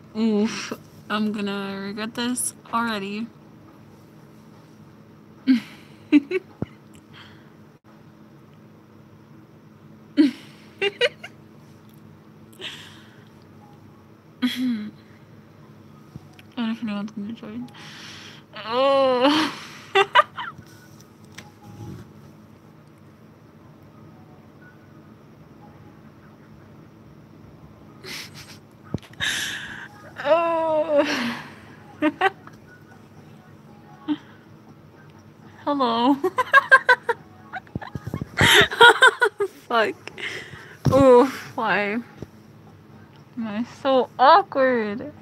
Oof. I'm gonna regret this already. I don't know if anyone's gonna join. Oh. Oh. Hello. Fuck. Oh, why am I so awkward?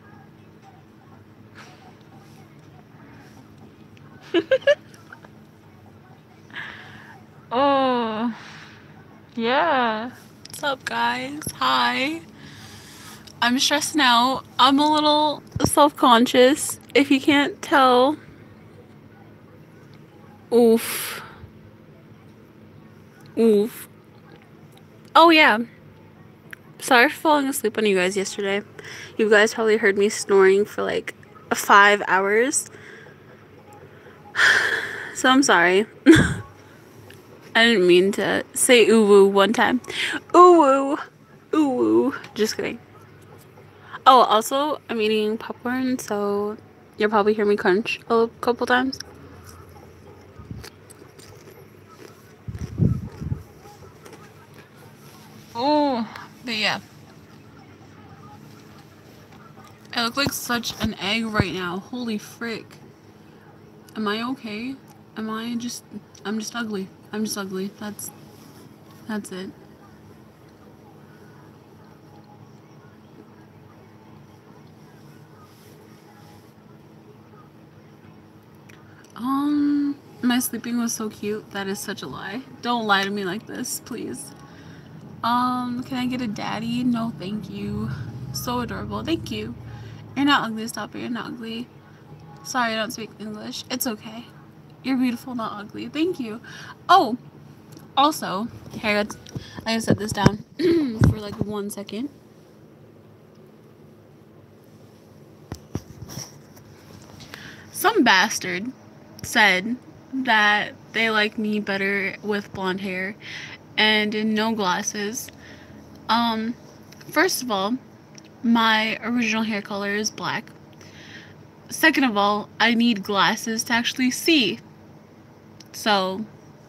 Oh, yeah. What's up, guys? Hi. I'm stressing out. I'm a little self-conscious, if you can't tell. Oof. Oof. Oh, yeah. Sorry for falling asleep on you guys yesterday. You guys probably heard me snoring for like 5 hours. So I'm sorry. I didn't mean to say ooh woo one time. Ooh woo. Ooh woo. Just kidding. Oh, also, I'm eating popcorn, so you'll probably hear me crunch a couple times. Oh, but yeah. I look like such an egg right now. Holy frick. Am I okay? I'm just ugly. I'm just ugly. That's it. My sleeping was so cute. That is such a lie. Don't lie to me like this, please. Can I get a daddy? No, thank you. So adorable. Thank you. You're not ugly. Stop it. You're not ugly. Sorry, I don't speak English. It's okay. You're beautiful, not ugly. Thank you. Oh, also, here, I gotta set this down for like 1 second. Some bastard said that they like me better with blonde hair and no glasses. First of all, my original hair color is black. Second of all, I need glasses to actually see. So,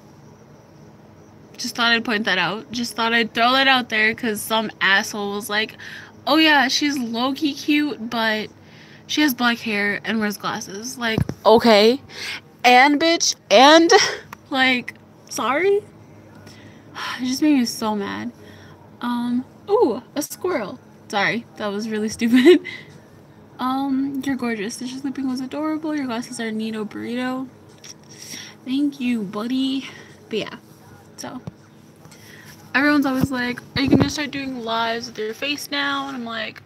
just thought I'd point that out. Just thought I'd throw that out there because some asshole was like, oh yeah, she's low-key cute, but she has black hair and wears glasses. Like, okay. And bitch, and like, sorry? It just made me so mad. Ooh, a squirrel. Sorry, that was really stupid. You're gorgeous. Your sleeping was adorable. Your glasses are neato burrito. Thank you, buddy. But yeah, so everyone's always like, are you gonna start doing lives with your face now? And I'm like,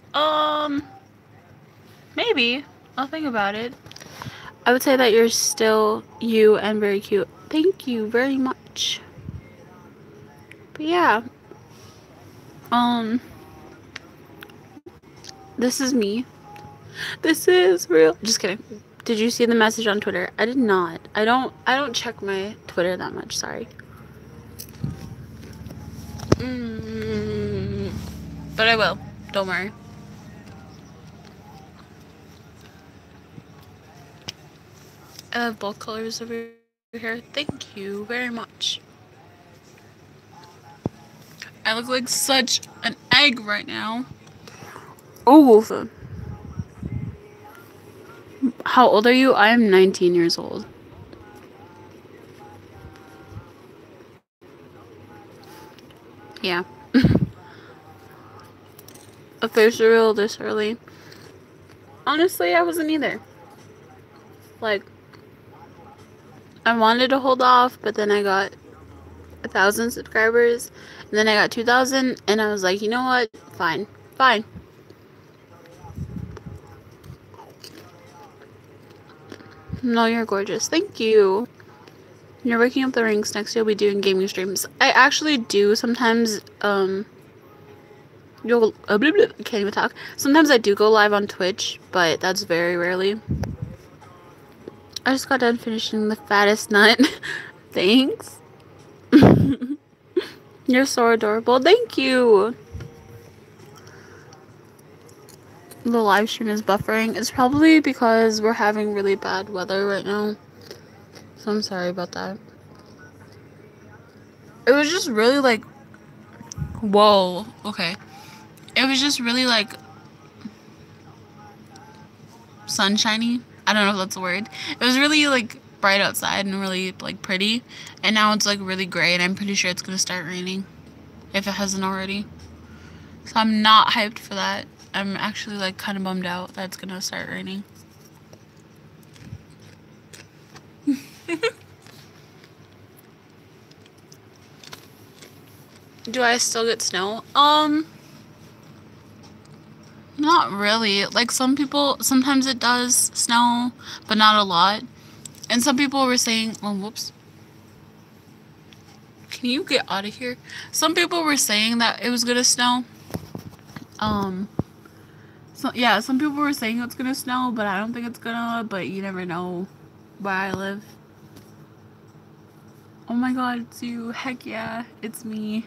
maybe. I'll think about it. I would say that you're still you and very cute. Thank you very much. But yeah, um, this is me. This is real. Just kidding. Did you see the message on Twitter? I did not. I don't check my Twitter that much. Sorry. But I will. Don't worry. I have both colors over here. Thank you very much. I look like such an egg right now. Oh. How old are you? I am 19 years old. Yeah. A face reveal this early. Honestly, I wasn't either. Like, I wanted to hold off, but then I got 1,000 subscribers, and then I got 2,000, and I was like, you know what? Fine. Fine. No, you're gorgeous. Thank you. You're waking up the ranks. Next, you'll be doing gaming streams. I actually do sometimes, blah, blah, can't even talk. Sometimes I do go live on Twitch, but that's very rarely. I just got done finishing the fattest nut. Thanks. You're so adorable. Thank you. The live stream is buffering. It's probably because we're having really bad weather right now. So I'm sorry about that. It was just really like... Whoa. Okay. It was just really like... sunshiny. I don't know if that's a word. It was really like bright outside and really like pretty. And now it's like really gray and I'm pretty sure it's gonna start raining. If it hasn't already. So I'm not hyped for that. I'm actually like kind of bummed out that it's gonna start raining. Do I still get snow? Not really. Like some people, sometimes it does snow, but not a lot. And some people were saying, oh, whoops. Can you get out of here? Some people were saying that it was gonna snow. So yeah, some people were saying it's gonna snow, but I don't think it's gonna, but you never know where I live. Oh my god, it's you. Heck yeah, it's me.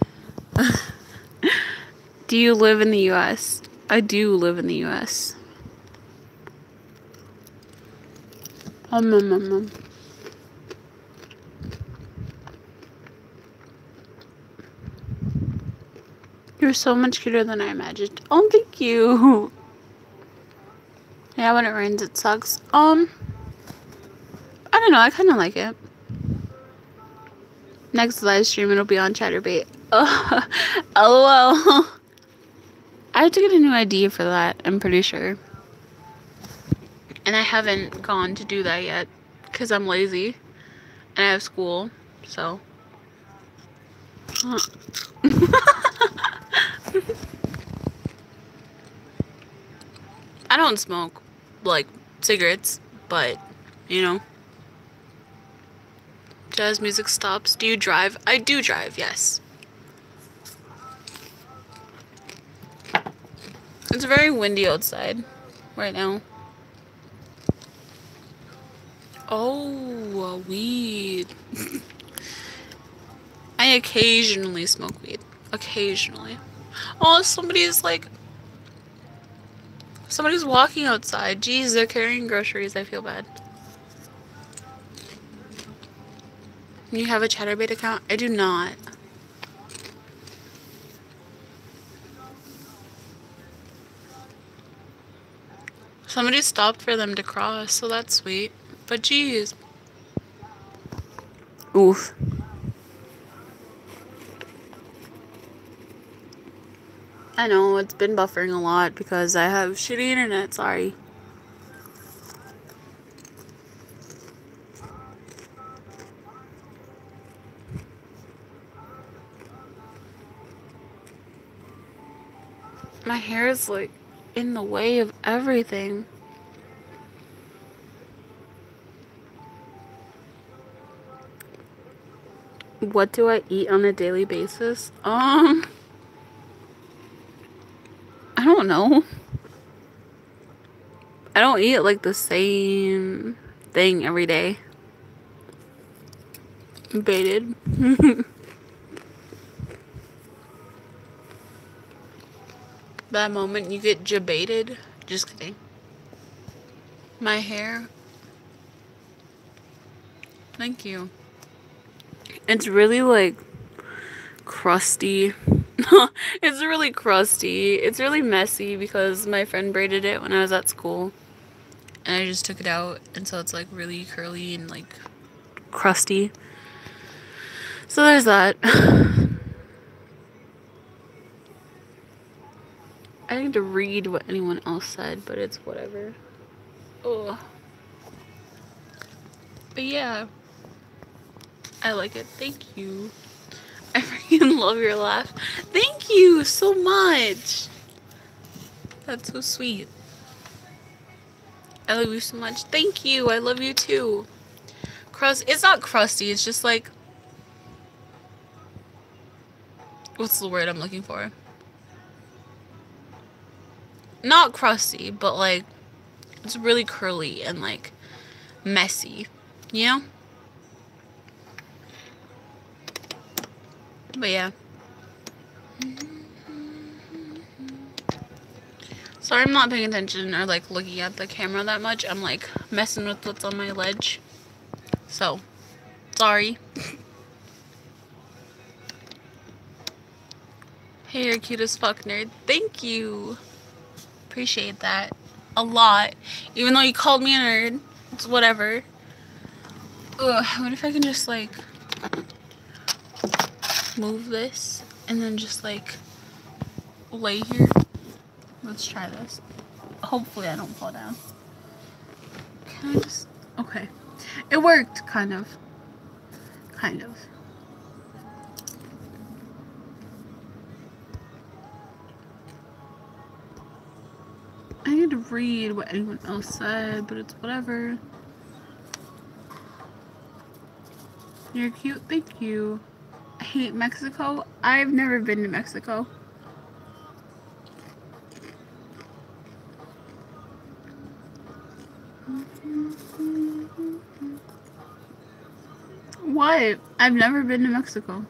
Do you live in the US? I do live in the US. You're so much cuter than I imagined. Oh, thank you. Yeah, when it rains, it sucks. I don't know. I kind of like it. Next live stream, it'll be on Chatterbait. LOL. I have to get a new ID for that, I'm pretty sure. And I haven't gone to do that yet because I'm lazy and I have school, so. I don't smoke, like, cigarettes, but, you know. Jazz music stops. Do you drive? I do drive, yes. It's very windy outside right now. Oh, weed. I occasionally smoke weed. Occasionally. Oh, somebody's walking outside. Jeez, they're carrying groceries. I feel bad. You have a Chatterbait account? I do not. Somebody stopped for them to cross, so that's sweet. But jeez. Oof. I know, it's been buffering a lot because I have shitty internet, sorry. My hair is like in the way of everything. What do I eat on a daily basis? I don't know. I don't eat like the same thing every day. Baited. That moment you get jebaited. Just kidding. My hair. Thank you. It's really like crusty. It's really crusty. It's really messy because my friend braided it when I was at school. And I just took it out. And so it's like really curly and like crusty. So there's that. I need to read what anyone else said, but it's whatever. Ugh. But yeah. I like it. Thank you. I freaking love your laugh. Thank you so much. That's so sweet. I love you so much. Thank you. I love you too. Crust. It's not crusty. It's just like... What's the word I'm looking for? not crusty, but like it's really curly and like messy, you know? But yeah. Sorry I'm not paying attention or like looking at the camera that much. I'm like messing with what's on my ledge. So, sorry. Hey, you're cute as fuck, nerd. Thank you. Appreciate that a lot. Even though you called me a nerd, it's whatever. Ugh, what if I can just like move this and then just like lay here? Let's try this. Hopefully I don't fall down. Can I just... Okay. It worked, kind of. Kind of. I need to read what anyone else said, but it's whatever. You're cute, thank you. I hate Mexico. I've never been to Mexico. What? I've never been to Mexico.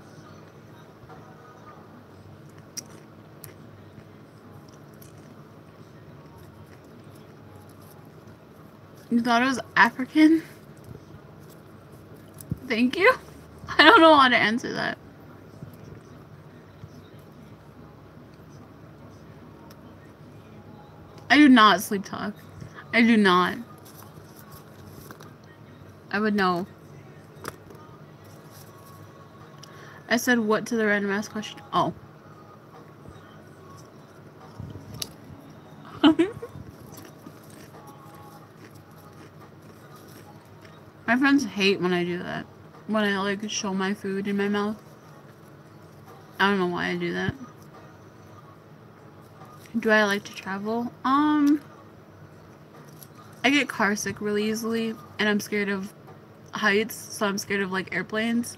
You thought it was African? Thank you. I don't know how to answer that. I do not sleep talk. I do not. I would know. I said what to the random ass question? Oh. My friends hate when I do that. When I like show my food in my mouth. I don't know why I do that. Do I like to travel? I get car sick really easily, and I'm scared of heights, so I'm scared of like airplanes.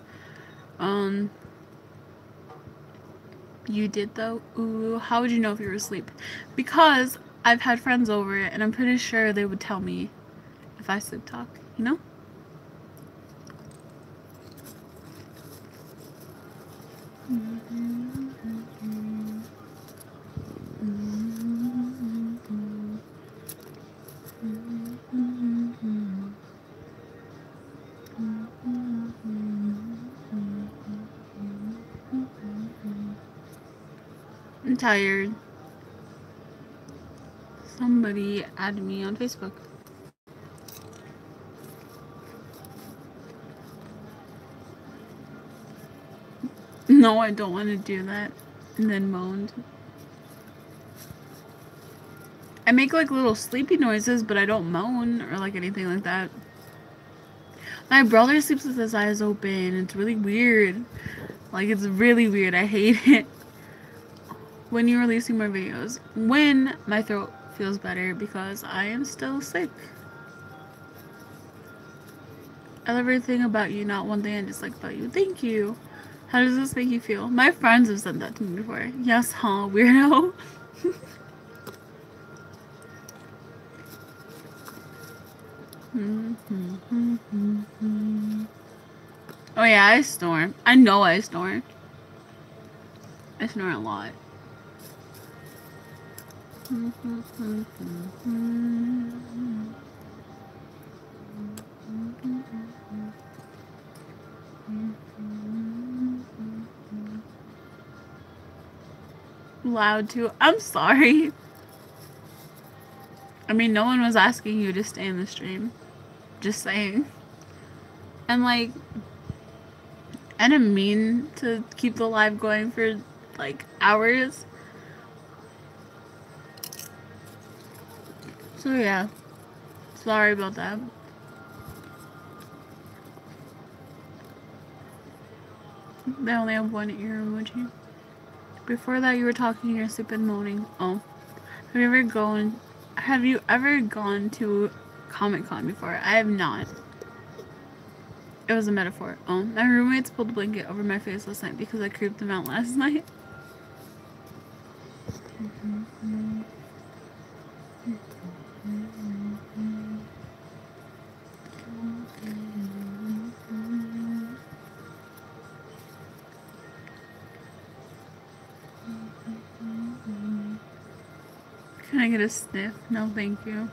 You did though? Ooh, how would you know if you were asleep? Because I've had friends over, and I'm pretty sure they would tell me if I sleep talk, you know? I'm tired. Somebody add me on Facebook. No, I don't want to do that. And then moaned. I make like little sleepy noises, but I don't moan or like anything like that. My brother sleeps with his eyes open. It's really weird. Like, it's really weird. I hate it. When you're releasing more videos. When my throat feels better, because I am still sick. I love everything about you, not one thing I dislike about you. Thank you. How does this make you feel? My friends have said that to me before. Yes, huh, weirdo? Oh yeah, I snore. I know I snore. I snore a lot. Loud too. I'm sorry. I mean, no one was asking you to stay in the stream. Just saying. And like, I didn't mean to keep the live going for like hours. So yeah, sorry about that. They only have one ear emoji. Before that, you were talking in your sleep and moaning. Oh, have you ever gone to Comic-Con before? I have not. It was a metaphor. Oh, my roommates pulled a blanket over my face last night because I creeped them out last night. Can I get a sniff? No, thank you.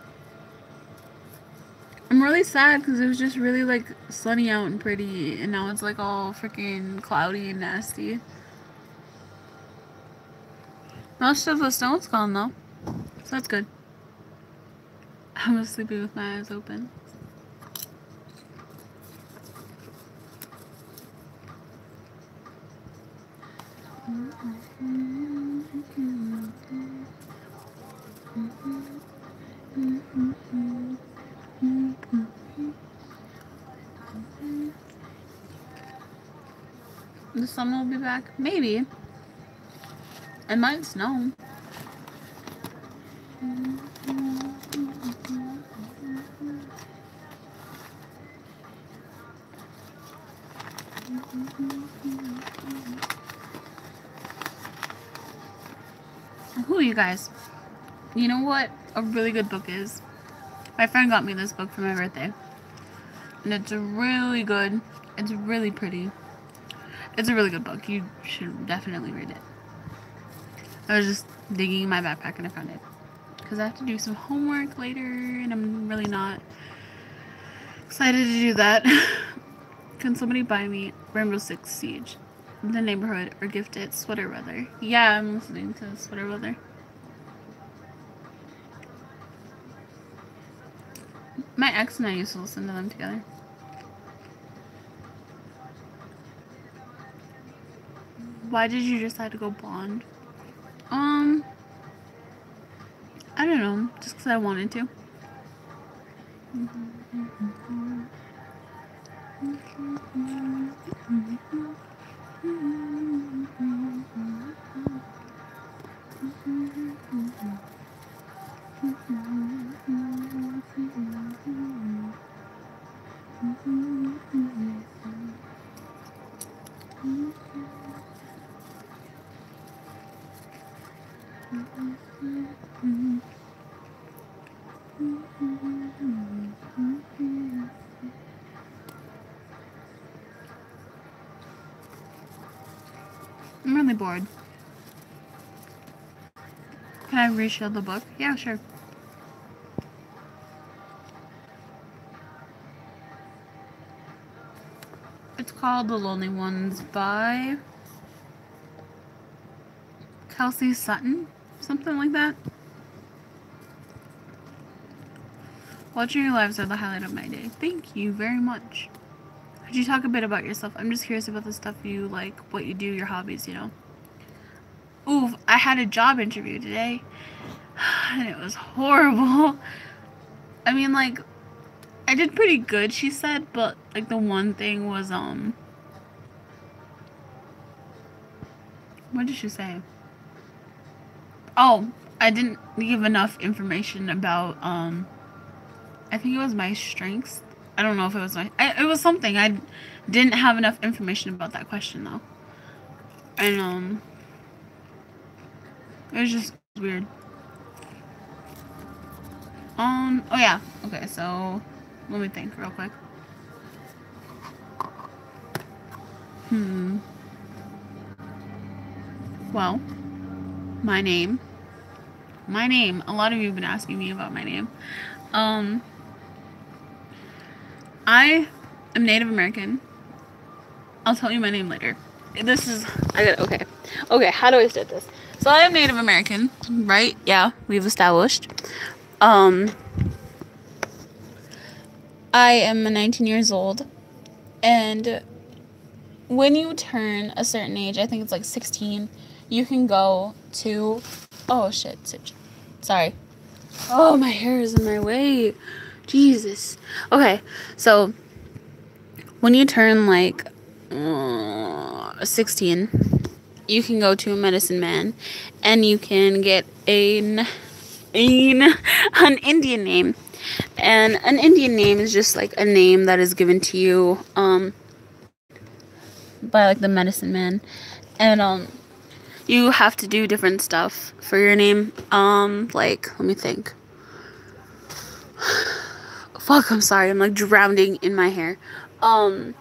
I'm really sad because it was just really like sunny out and pretty, and now it's like all freaking cloudy and nasty. Most of the snow's gone though, so that's good. I was sleeping with my eyes open. The sun will be back? Maybe. It might snow. Who are you guys? You know what a really good book is? My friend got me this book for my birthday. And it's really good. It's really pretty. It's a really good book. You should definitely read it. I was just digging in my backpack and I found it. Because I have to do some homework later and I'm really not excited to do that. Can somebody buy me Rainbow Six Siege? The Neighborhood or gift it Sweater Weather? Yeah, I'm listening to Sweater Weather. My ex and I used to listen to them together. Why did you decide to go blonde? I don't know, just because I wanted to. I'm really bored. Can I reshow the book? Yeah, sure. It's called The Lonely Ones by Kelsey Sutton, something like that. Watching your lives are the highlight of my day. Thank you very much. Could you talk a bit about yourself? I'm just curious about the stuff you like, what you do, your hobbies, you know. Ooh, I had a job interview today, and it was horrible. I mean, like, I did pretty good, she said, but, like, the one thing was, what did she say? Oh, I didn't give enough information about, I think it was my strengths. I don't know if it was it was something. I didn't have enough information about that question, though. And, it was just weird. Oh yeah. Okay, so, let me think real quick. Well, my name. A lot of you have been asking me about my name. I am Native American. I'll tell you my name later. This is, okay. Okay, how do I start this? So I am Native American, right? Yeah, we've established. I am 19 years old, and when you turn a certain age, I think it's like 16, you can go to, oh shit, sorry. Oh, my hair is in my way. Jesus. Okay, so when you turn like 16, you can go to a medicine man and you can get an Indian name. And an Indian name is just like a name that is given to you by like the medicine man. And you have to do different stuff for your name. Like, let me think. Fuck, I'm sorry. I'm like drowning in my hair. I'm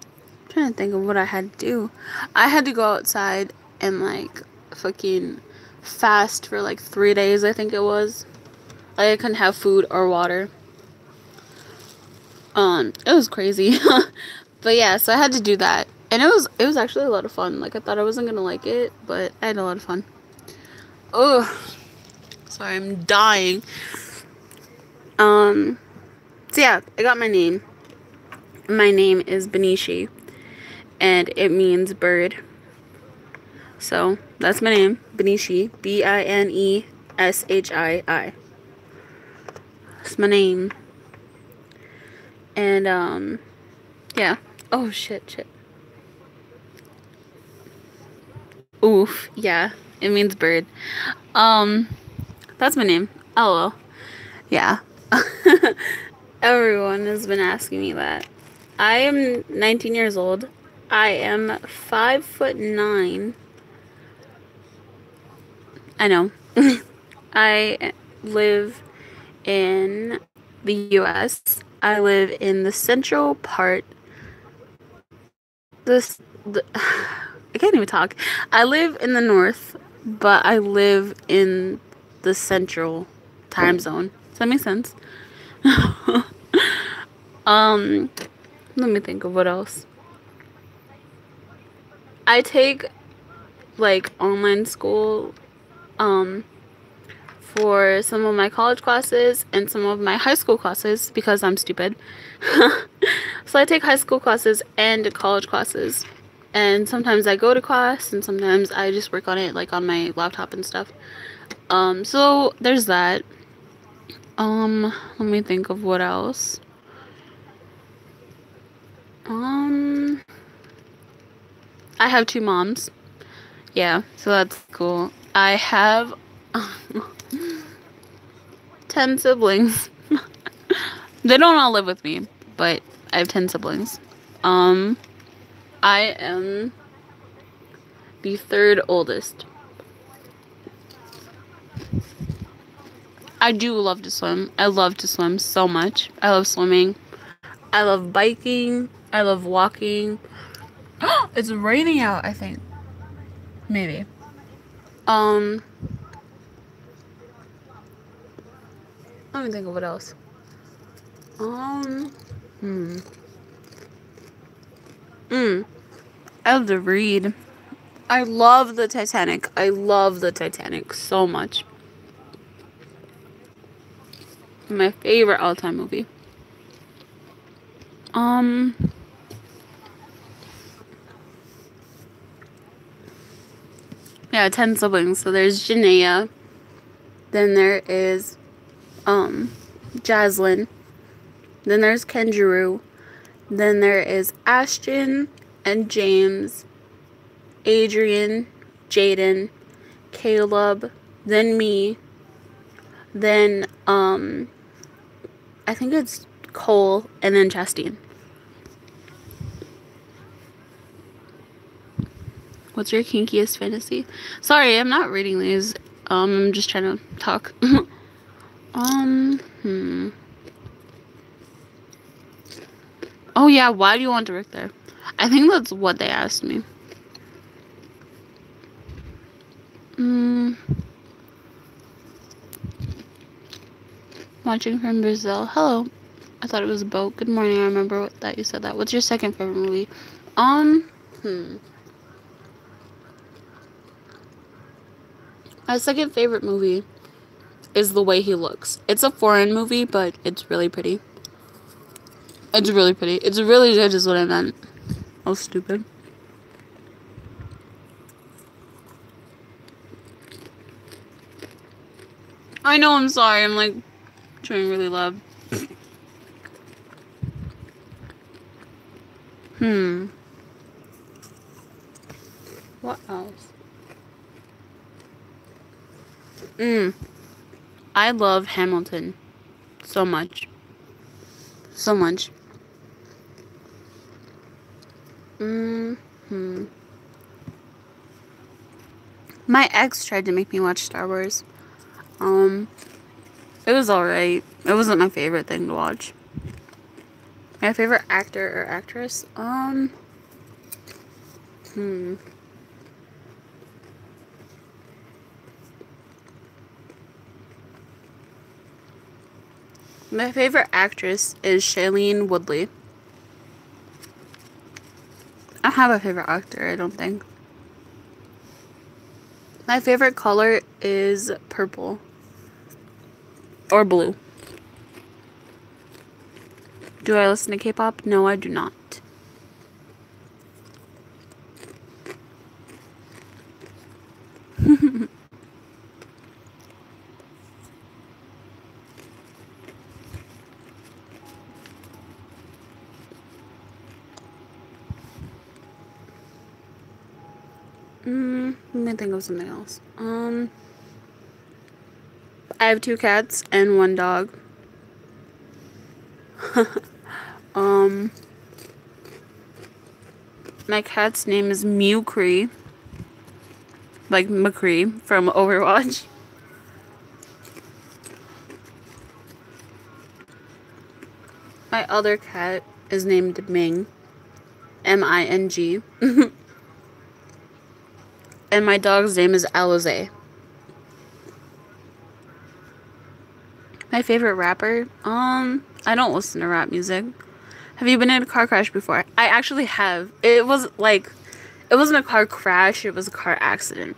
trying to think of what I had to do. I had to go outside and like fucking fast for like 3 days, I think it was. Like I couldn't have food or water. It was crazy. But yeah, so I had to do that. And it was actually a lot of fun. Like I thought I wasn't gonna like it, but I had a lot of fun. Oh, sorry, I'm dying. So yeah, I got my name. My name is Benishi, and it means bird. So that's my name, Benishi, Bineshii. That's my name. And yeah. Oh shit. Oof, yeah. It means bird. That's my name. LOL. Yeah. Everyone has been asking me that. I am 19 years old. I am 5'9". I know. I live in the US. I live in the central part. I can't even talk. I live in the north, but I live in the central time zone. Does that make sense? Let me think of what else. I take like online school for some of my college classes and some of my high school classes because I'm stupid. So I take high school classes and college classes. And sometimes I go to class and sometimes I just work on it like on my laptop and stuff. So there's that. Let me think of what else. I have 2 moms. Yeah, so that's cool. I have 10 siblings. They don't all live with me, but I have 10 siblings. I am the 3rd oldest. I do love to swim. I love to swim so much. I love swimming. I love biking. I love walking. It's raining out, I think. Maybe. Let me think of what else. I love to read. I love the Titanic. I love the Titanic so much. My favorite all-time movie. Yeah, 10 siblings. So there's Janaea. Then there is Jaslyn. Then there's Kenjuru. Then there is Ashton and James, Adrian, Jaden, Caleb, then me, then I think it's Cole, and then Chastine. What's your kinkiest fantasy? Sorry, I'm not reading these. I'm just trying to talk. Oh yeah, why do you want to work there? I think that's what they asked me. Watching from Brazil. Hello. I thought it was a boat. Good morning. I remember that you said that. What's your second favorite movie? My second favorite movie is The Way He Looks. It's a foreign movie, but it's really pretty. It's really pretty. It's really good is what I meant. Oh, stupid. I know, I'm sorry. I'm like trying really loud. What else? I love Hamilton so much. So much. My ex tried to make me watch Star Wars. It was alright. It wasn't my favorite thing to watch. My favorite actor or actress? My favorite actress is Shailene Woodley. I have a favorite actor, I don't think. My favorite color is purple. Or blue. Do I listen to K-pop? No, I do not. Let me think of something else. I have 2 cats and 1 dog. My cat's name is McCree. Like McCree from Overwatch. My other cat is named Ming. M-I-N-G. And my dog's name is Alize. My favorite rapper? I don't listen to rap music. Have you been in a car crash before? I actually have. It wasn't a car crash, it was a car accident.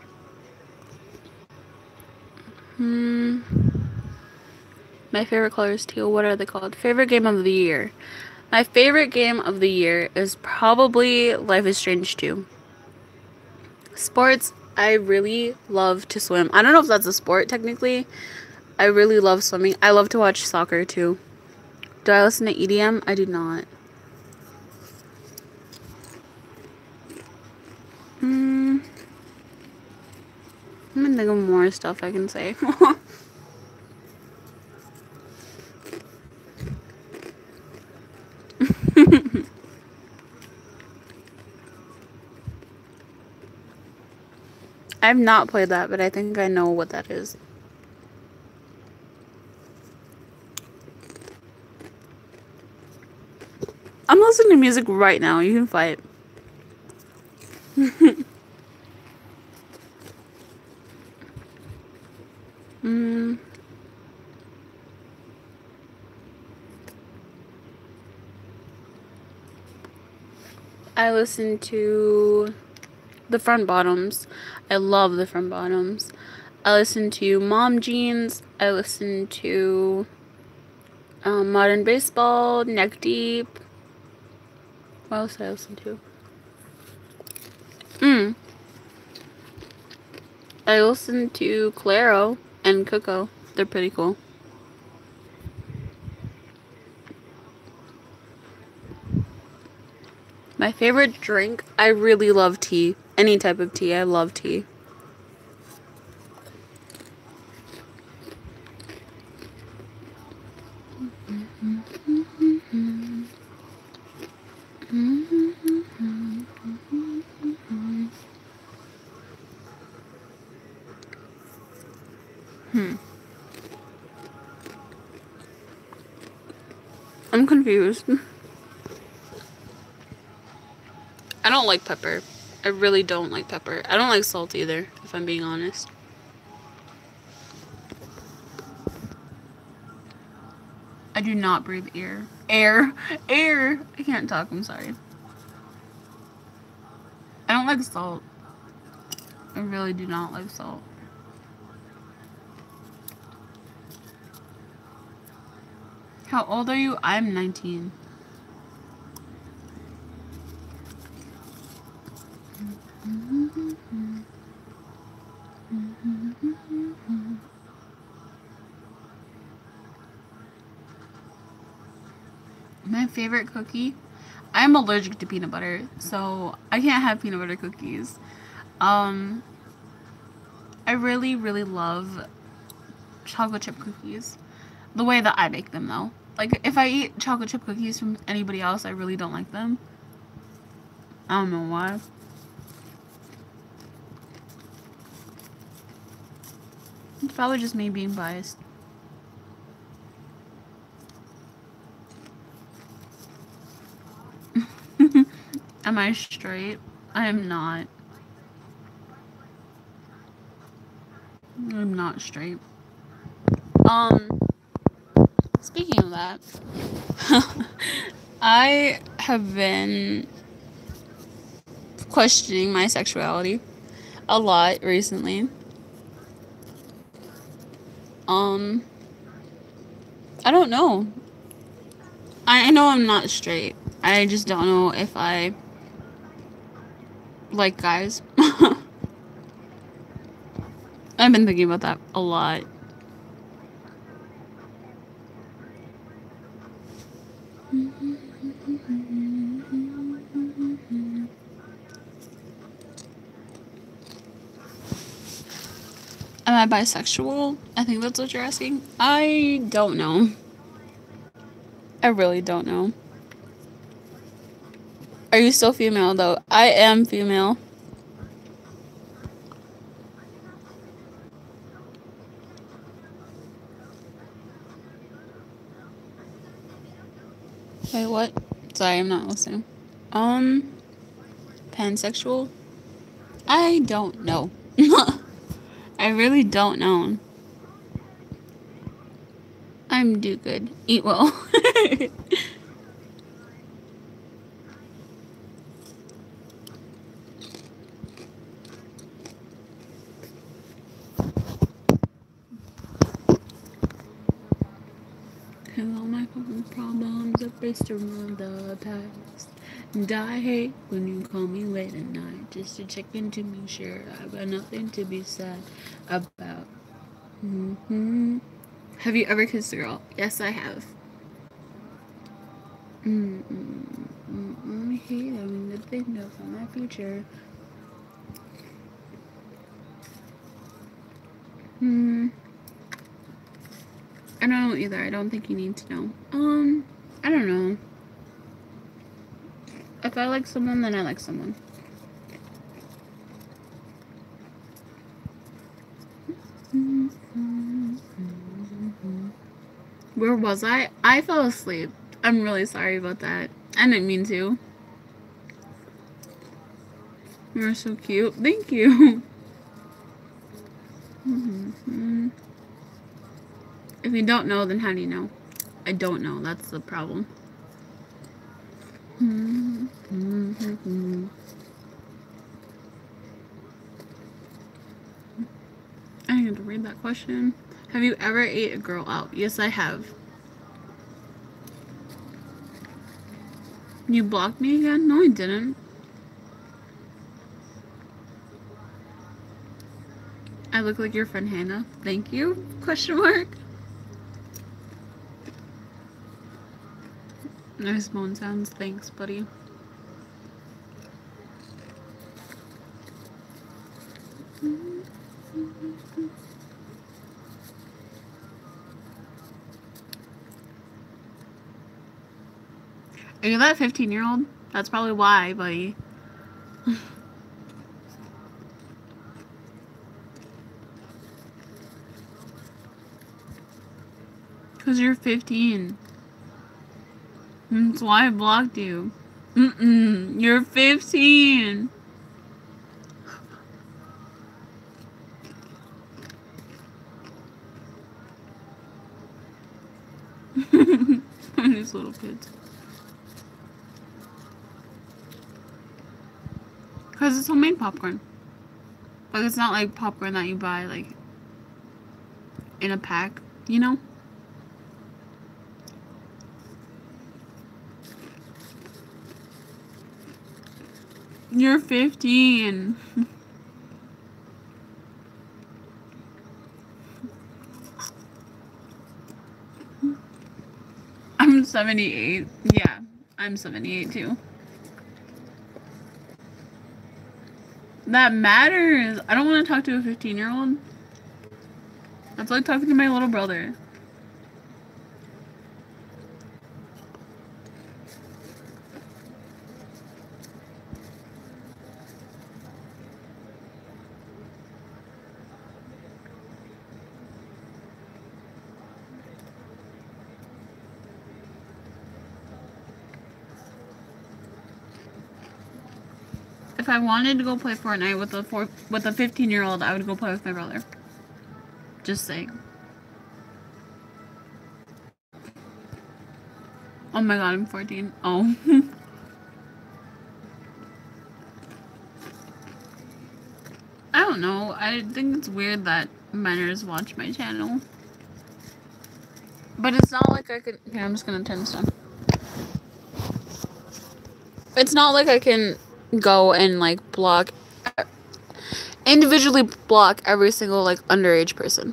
My favorite color is teal. What are they called? Favorite game of the year. My favorite game of the year is probably Life is Strange 2. Sports, I really love to swim. I don't know if that's a sport technically. I really love swimming. I love to watch soccer too. Do I listen to EDM? I do not. I'm gonna think of more stuff I can say. I've not played that, but I think I know what that is. I'm listening to music right now. You can fight. I listen to the Front Bottoms. I love the Front Bottoms. I listen to Mom Jeans. I listen to Modern Baseball, Neck Deep. What else did I listen to? I listen to Clairo and Coco. They're pretty cool. My favorite drink? I really love tea. Any type of tea. I love tea. I'm confused. I don't like pepper. I really don't like pepper. I don't like salt either, if I'm being honest. I do not breathe air. Air. I can't talk, I'm sorry. I don't like salt. I really do not like salt. How old are you? I'm 19. My favorite cookie? I'm allergic to peanut butter, so I can't have peanut butter cookies. I really, really love chocolate chip cookies. The way that I make them, though. Like, if I eat chocolate chip cookies from anybody else, I really don't like them. I don't know why. It's probably just me being biased. Am I straight? I am not. I'm not straight. Speaking of that, I have been questioning my sexuality a lot recently. I don't know. I know I'm not straight. I just don't know if I like guys. I've been thinking about that a lot. Am I bisexual? I think that's what you're asking. I don't know. I really don't know. Are you still female though? I am female. Wait, what? Sorry, I'm not listening. Pansexual? I don't know. I really don't know. I'm do good. Eat well. All my fucking problems are based around the past. And I hate when you call me late at night just to check in to make sure I've got nothing to be sad about. Have you ever kissed a girl? Yes, I have. I hate having to think of my future. I don't know either. I don't think you need to know. I don't know. If I like someone, then I like someone. Where was I? I fell asleep. I'm really sorry about that. I didn't mean to. You're so cute. Thank you. If you don't know, then how do you know? I don't know. That's the problem. I had to read that question. Have you ever ate a girl out? Yes, I have. You blocked me again? No, I didn't. I look like your friend Hannah. Thank you? Question mark. Nice bone sounds. Thanks, buddy. Are you that 15-year-old? That's probably why, buddy. Because you're 15. That's why I blocked you. You're 15. These little kids. Because it's homemade popcorn. Like, it's not like popcorn that you buy, like, in a pack, you know? You're 15. I'm 78. Yeah, I'm 78 too. That matters. I don't want to talk to a 15-year-old. That's like talking to my little brother. If I wanted to go play Fortnite with a 15-year-old, I would go play with my brother. Just saying. Oh my god, I'm 14. Oh. I don't know. I think it's weird that minors watch my channel. But it's not like I could... Here, I'm just gonna turn this on. It's not like I can go and, like, block... individually block every single, like, underage person.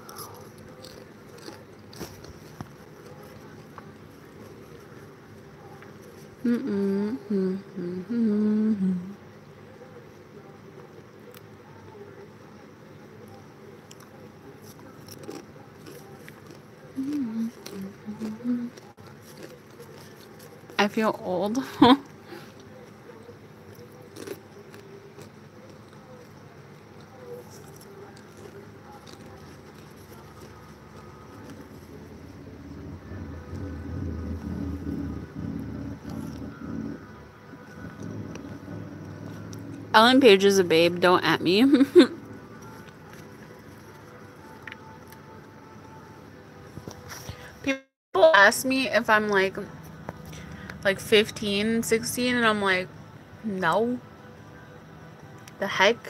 I feel old. Ellen Page is a babe. Don't at me. People ask me if I'm like 15, 16, and I'm like, no. The heck?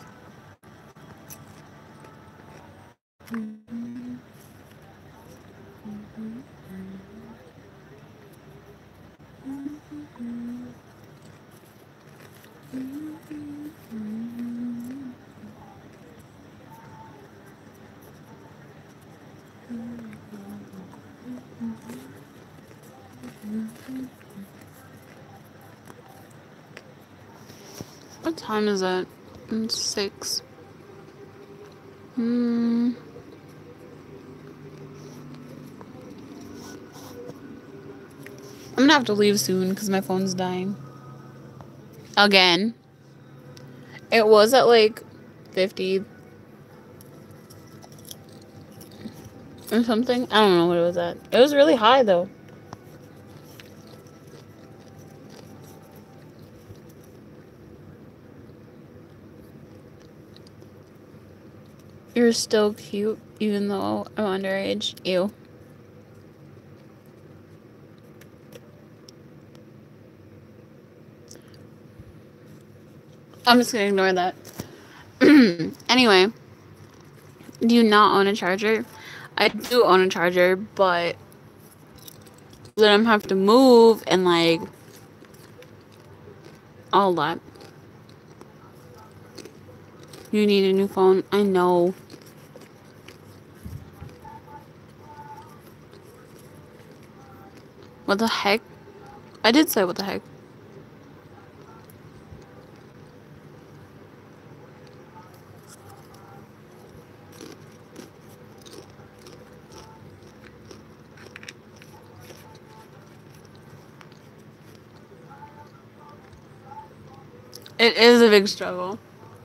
What time is it? It's 6. I'm gonna have to leave soon because my phone's dying. Again. It was at like 50 or something. I don't know what it was at. It was really high though. You're still cute even though I'm underage. Ew. I'm just gonna ignore that. Anyway, do you not own a charger? I do own a charger, but then I'm have to move and like all that. You need a new phone. I know. What the heck? I did say what the heck. It is a big struggle.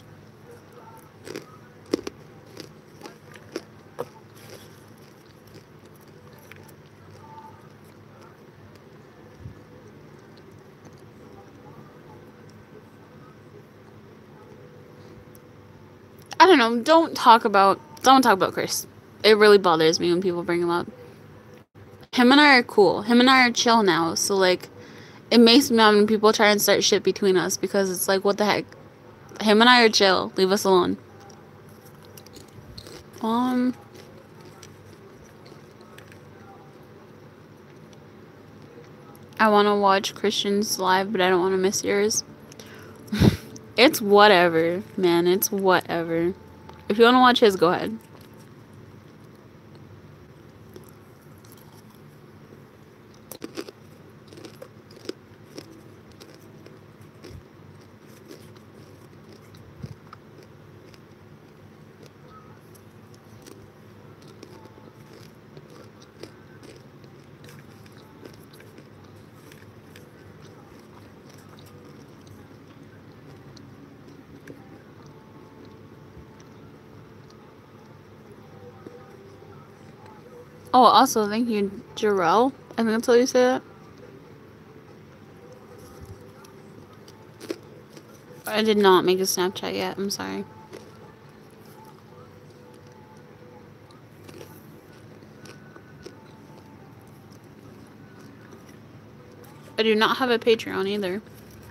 I don't know. Don't talk about Chris. It really bothers me when people bring him up. Him and I are cool. Him and I are chill now. So like, it makes me mad when people try and start shit between us because it's like, what the heck? Him and I are chill. Leave us alone. I want to watch Christian's live, but I don't want to miss yours. It's whatever, man. It's whatever. If you want to watch his, go ahead. Oh, also, thank you, Jarrell. I think that's how you say that. I did not make a Snapchat yet. I'm sorry. I do not have a Patreon either.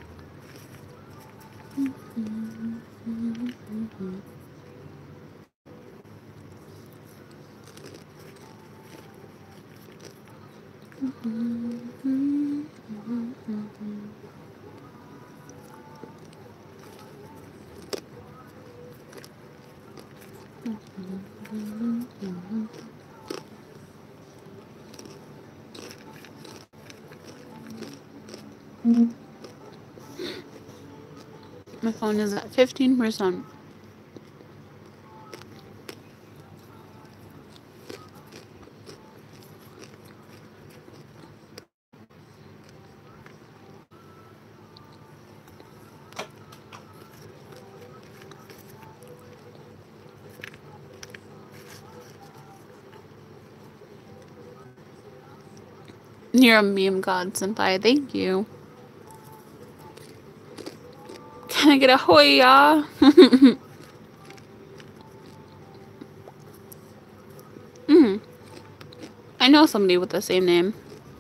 My phone is at 15%. You're a meme god, senpai. Thank you. Can I get a Hoya? I know somebody with the same name.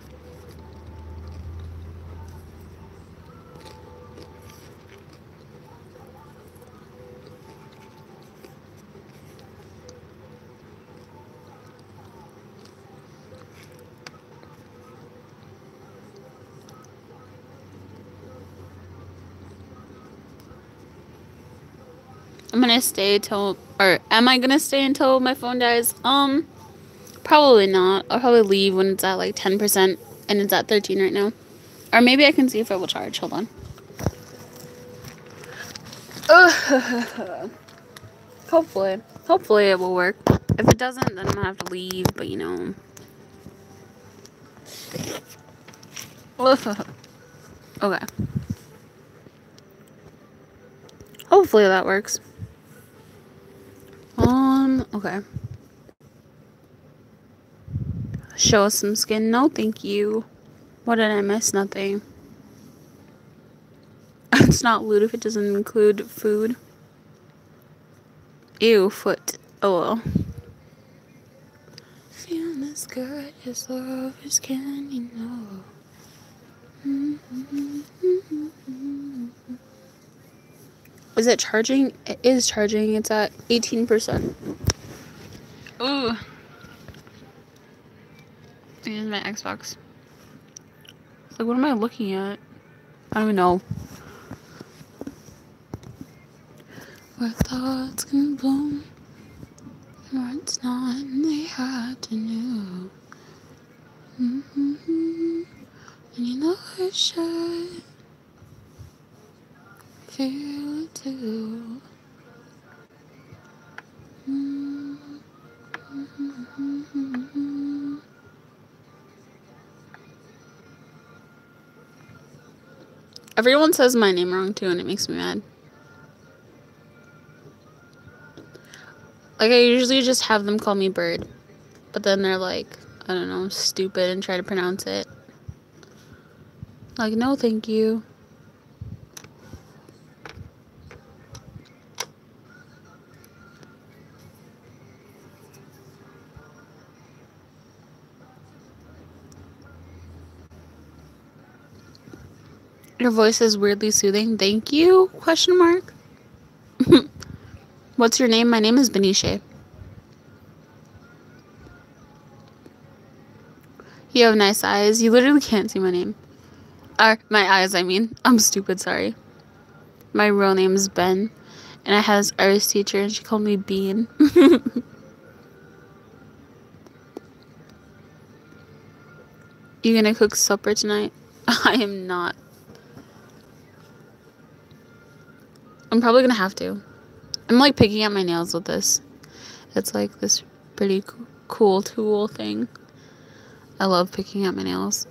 I'm gonna stay till, or am I gonna stay until my phone dies? Probably not. I'll probably leave when it's at like 10% and it's at 13 right now. Or maybe I can see if it will charge. Hold on. Hopefully. Hopefully it will work. If it doesn't, then I'm gonna have to leave, but you know. Okay. Hopefully that works. Okay. Show us some skin. No, thank you. What did I miss? Nothing. It's not loot if it doesn't include food. Ew, foot. Oh well. Feeling as good as lovers can, you know. Is it charging? It is charging. It's at 18%. Ooh. Here's my Xbox. It's like, what am I looking at? I don't even know. Where thoughts can bloom, and it's not, they had to know. And you know it should feel it too. Everyone says my name wrong too, and it makes me mad. Like, I usually just have them call me Bird, but then they're like, I don't know, stupid and try to pronounce it. Like, no, thank you. Your voice is weirdly soothing. Thank you? Question mark. What's your name? My name is Benicia. You have nice eyes. You literally can't see my name. Or my eyes, I mean. I'm stupid, sorry. My real name is Ben. And I had this artist teacher and she called me Bean. You gonna cook supper tonight? I am not. I'm probably gonna have to. I'm like picking at my nails with this. It's like this pretty cool tool thing. I love picking at my nails.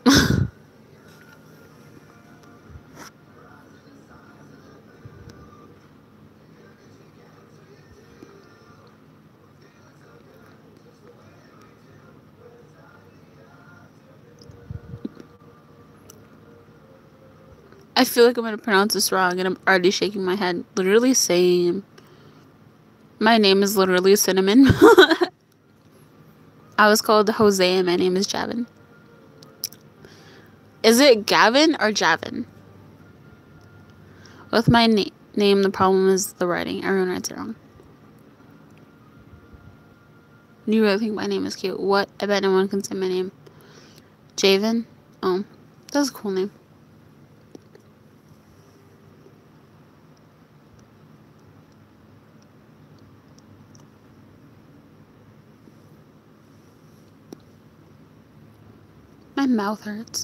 I feel like I'm gonna pronounce this wrong and I'm already shaking my head. Literally same. My name is literally Cinnamon. I was called Jose and my name is Javin. Is it Gavin or Javin? With my name, the problem is the writing. Everyone writes it wrong. You really think my name is cute? What? I bet no one can say my name. Javen? Oh, that's a cool name. My mouth hurts.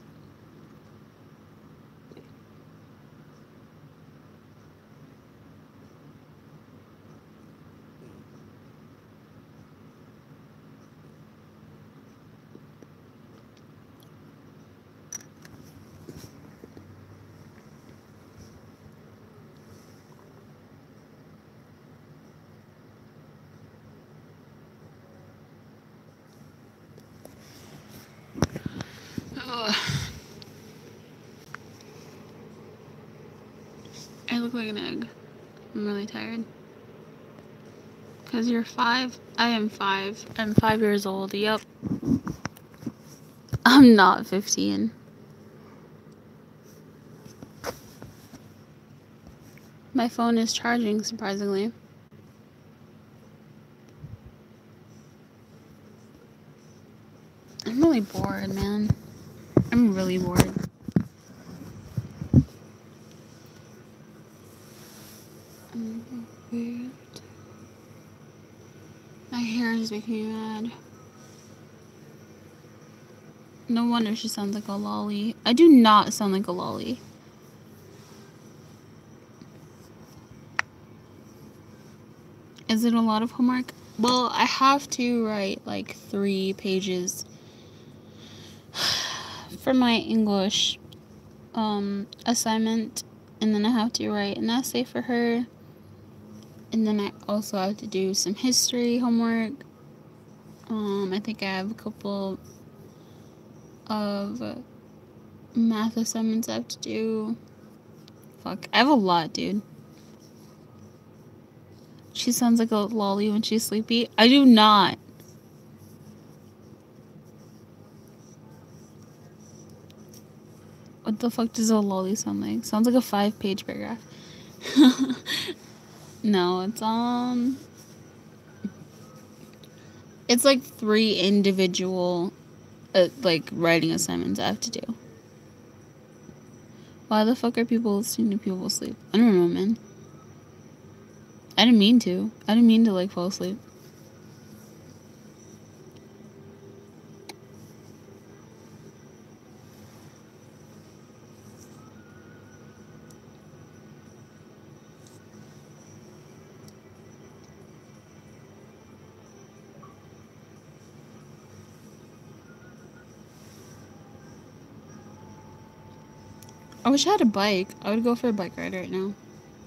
I look like an egg. I'm really tired. Because you're 5? I am 5. I'm 5 years old. Yep. I'm not 15. My phone is charging, surprisingly. I'm really bored, man. I'm really bored. Weird. My hair is making me mad. No wonder she sounds like a lolly. I do not sound like a lolly. Is it a lot of homework? Well, I have to write like 3 pages for my English assignment, and then I have to write an essay for her, and then I also have to do some history homework. I think I have a couple of math assignments I have to do. Fuck, I have a lot, dude. She sounds like a lolly when she's sleepy. I do not. What the fuck does a lolly sound like? Sounds like a 5-page paragraph. No, it's like 3 individual like writing assignments I have to do. Why the fuck are people listening to people sleep? I don't know, man. I didn't mean to. I didn't mean to like fall asleep. I wish I had a bike. I would go for a bike ride right now.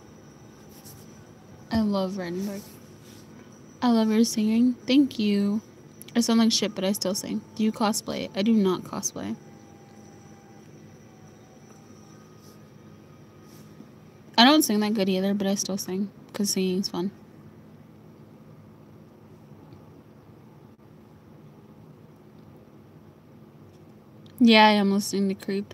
I love riding bike. I love your singing. Thank you. I sound like shit, but I still sing. Do you cosplay? I do not cosplay. I don't sing that good either, but I still sing. Because singing's fun. Yeah, I am listening to Creep.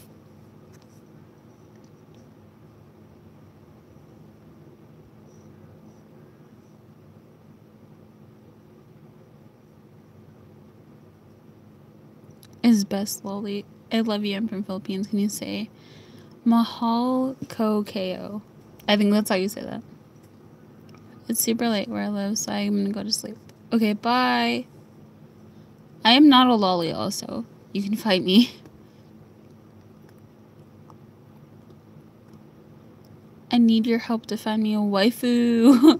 Is best lolly. I love you. I'm from Philippines. Can you say Mahal Ko Ko? I think that's how you say that. It's super late where I live, so I'm gonna go to sleep. Okay, bye. I am not a lolly also. You can fight me. I need your help to find me a waifu.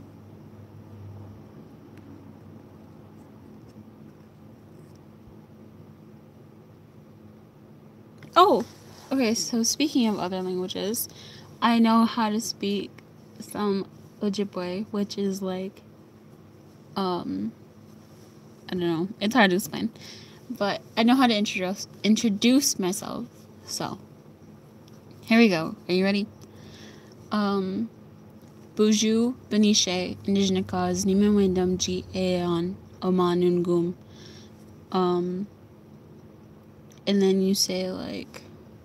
Oh, okay, so speaking of other languages, I know how to speak some Ojibwe, which is like, I don't know, it's hard to explain, but I know how to introduce myself, so, here we go, are you ready? Buju, Benishe, Indigenous, Nimewendam G Aeon, Omanungum, and then you say like,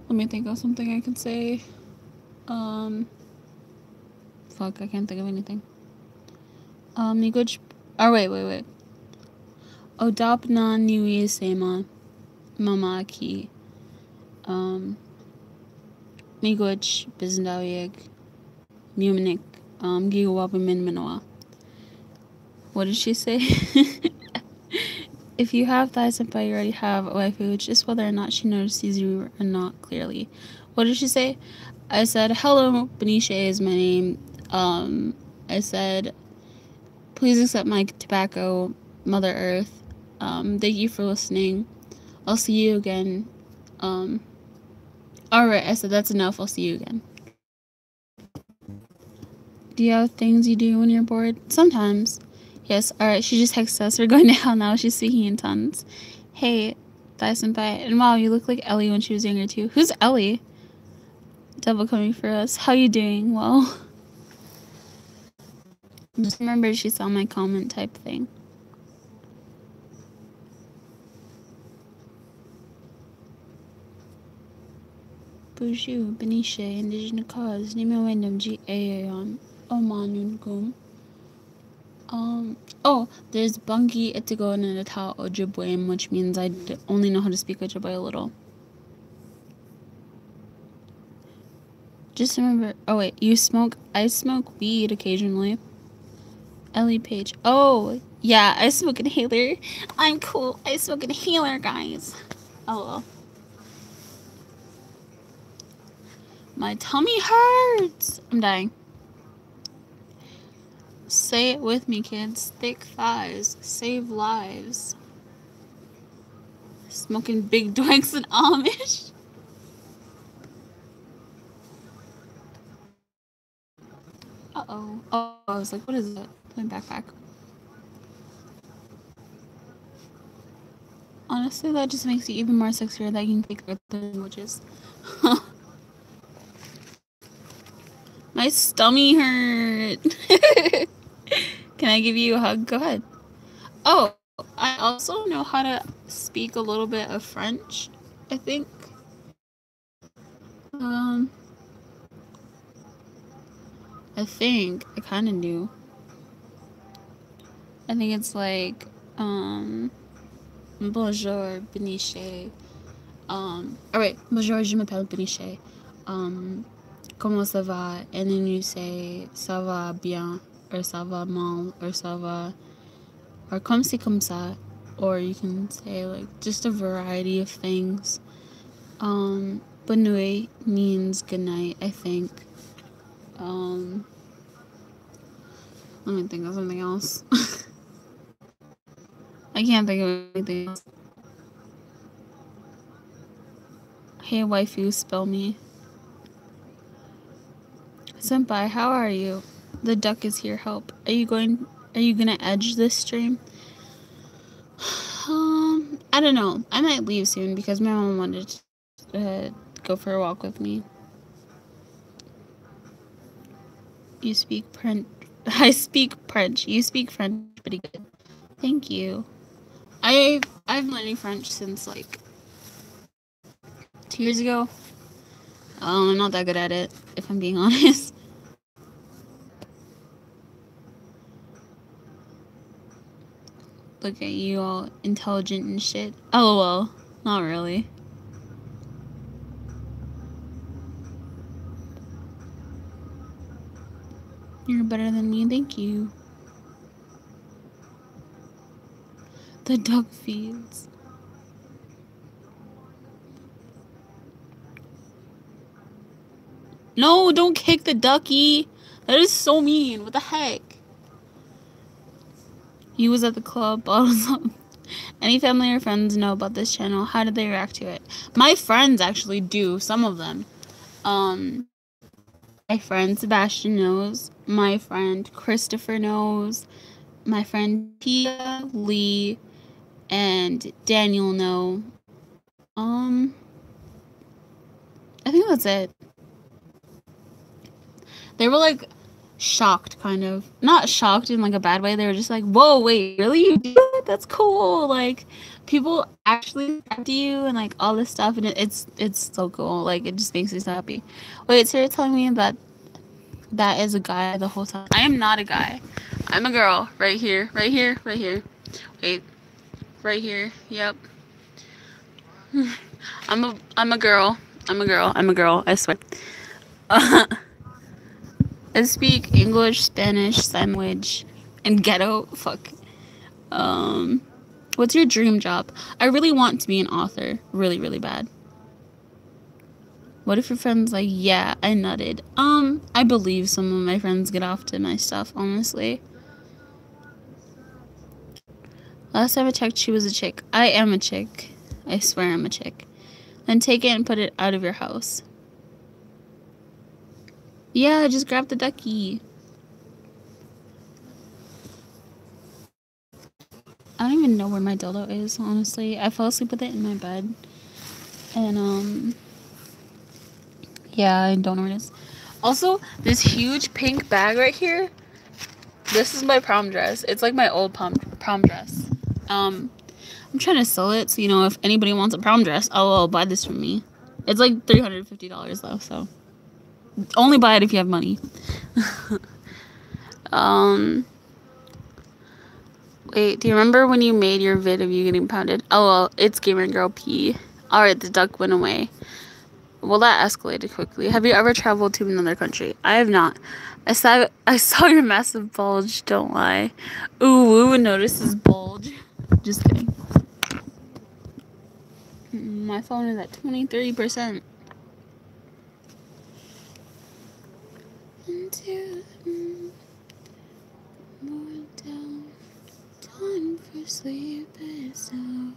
Let me think of something I can say. Fuck, I can't think of anything. Niguch. Oh, wait. Odap na niwi sema. Mama ki. Miguch bizdawiyeg. Muminik. Gigawabimin minoa. What did she say? If you have Thai senpai, you already have a waifu. It's just whether or not she notices you or not clearly. What did she say? I said, hello, Benicia is my name. I said, please accept my tobacco, Mother Earth. Thank you for listening. I'll see you again. Alright, I said, that's enough. I'll see you again. Do you have things you do when you're bored? Sometimes. Yes, alright, she just texted us. We're going to hell now. She's speaking in tons. Hey, Thai senpai. And wow, you look like Ellie when she was younger too. Who's Ellie? Double coming for us. How you doing? Well, just remember she saw my comment type thing. Bonjour, Benicia, Indigenous cause. Nima Wendam G Aeon. Omanungum. Oh, there's Bungi Itigo and Atao Ojibwe, which means I only know how to speak Ojibwe a little. Just remember, oh wait, I smoke weed occasionally. Ellie Page. Oh, yeah, I smoke an inhaler. I'm cool. I smoke an inhaler, guys. Oh well. My tummy hurts. I'm dying. Say it with me, kids. Thick thighs save lives. Smoking big doinks and Amish. Uh-oh. Oh, I was like, what is that? My backpack. Honestly, that just makes you even more sexier that you can speak other languages. My stomach hurt. Can I give you a hug? Go ahead. Oh, I also know how to speak a little bit of French, I think. I kind of do. I think it's like, bonjour, Beniche. Alright, bonjour, je m'appelle Beniche. Comment ça va? And then you say, ça va bien, or ça va mal, or ça va, or comme si comme ça. Or you can say, like, just a variety of things. Bonne nuit means good night, I think. Let me think of something else. I can't think of anything else. Hey, waifu, spell me. Senpai, how are you? The duck is here, help. Are you gonna edge this stream? I don't know. I might leave soon because my mom wanted to go for a walk with me. You speak French. I speak French. You speak French pretty good. Thank you. I've been learning French since like 2 years ago. I'm not that good at it, if I'm being honest. Look at you all intelligent and shit. LOL. Not really. You're better than me, thank you. The duck feeds. No, don't kick the ducky. That is so mean. What the heck? He was at the club, bottles up. Any family or friends know about this channel? How did they react to it? My friends actually do, some of them. My friend Sebastian knows. My friend Christopher knows. My friend Tia, Lee, and Daniel know. I think that's it. They were like shocked, kind of. Not shocked in like a bad way. They were just like, "Whoa, wait, really? You do that? That's cool!" Like, people actually respect you and like all this stuff, and it's so cool. Like, it just makes me so happy. Wait, so you're telling me that that is a guy the whole time? I am not a guy. I'm a girl. Right here. Right here. Right here. Wait. Right here. Yep. I'm a girl. I'm a girl. I'm a girl. I swear. I speak English, Spanish, sign language, and ghetto. Fuck. What's your dream job? I really want to be an author. Really, really bad. What if your friend's like, yeah, I nutted? I believe some of my friends get off to my stuff, honestly. Last time I checked, she was a chick. I am a chick. I swear I'm a chick. Then take it and put it out of your house. Yeah, just grab the ducky. I don't even know where my dildo is, honestly. I fell asleep with it in my bed. And, yeah, I don't know where it is. Also, this huge pink bag right here. This is my prom dress. It's like my old prom dress. I'm trying to sell it, so, you know, if anybody wants a prom dress, oh, buy this from me. It's like $350 though, so. Only buy it if you have money. Wait, do you remember when you made your vid of you getting pounded? Oh, well, it's Gamer Girl P. Alright, the duck went away. Well, that escalated quickly. Have you ever traveled to another country? I have not. I saw your massive bulge, don't lie. Ooh, who would notice this bulge? Just kidding. My phone is at 23%. Into more down. Time for sleep is now.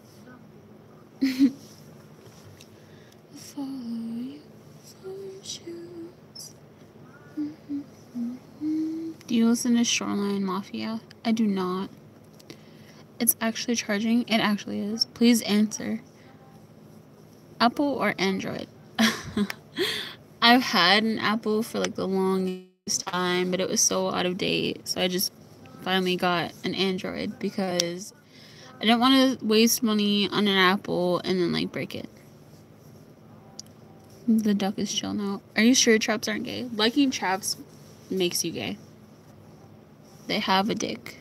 Follow you for shoes. Do you listen to Shoreline Mafia? I do not. It's actually charging. It actually is. Please answer. Apple or Android? I've had an Apple for like the longest time, but it was so out of date. So I just finally got an Android because I didn't want to waste money on an Apple and then like break it. The duck is chill now. Are you sure traps aren't gay? Liking traps makes you gay. They have a dick.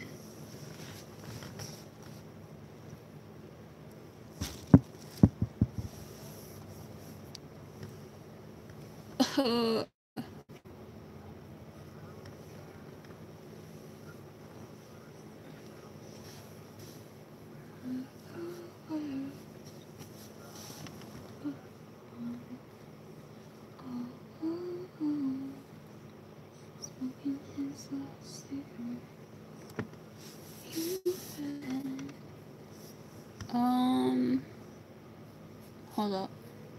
Hold up.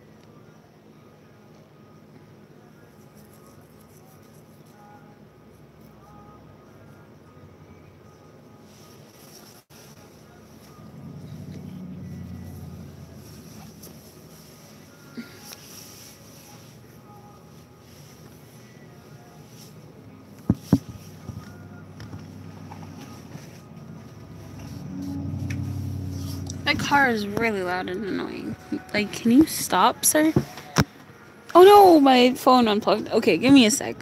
That car is really loud and annoying. Like, can you stop, sir? Oh no, my phone unplugged. Okay, give me a sec.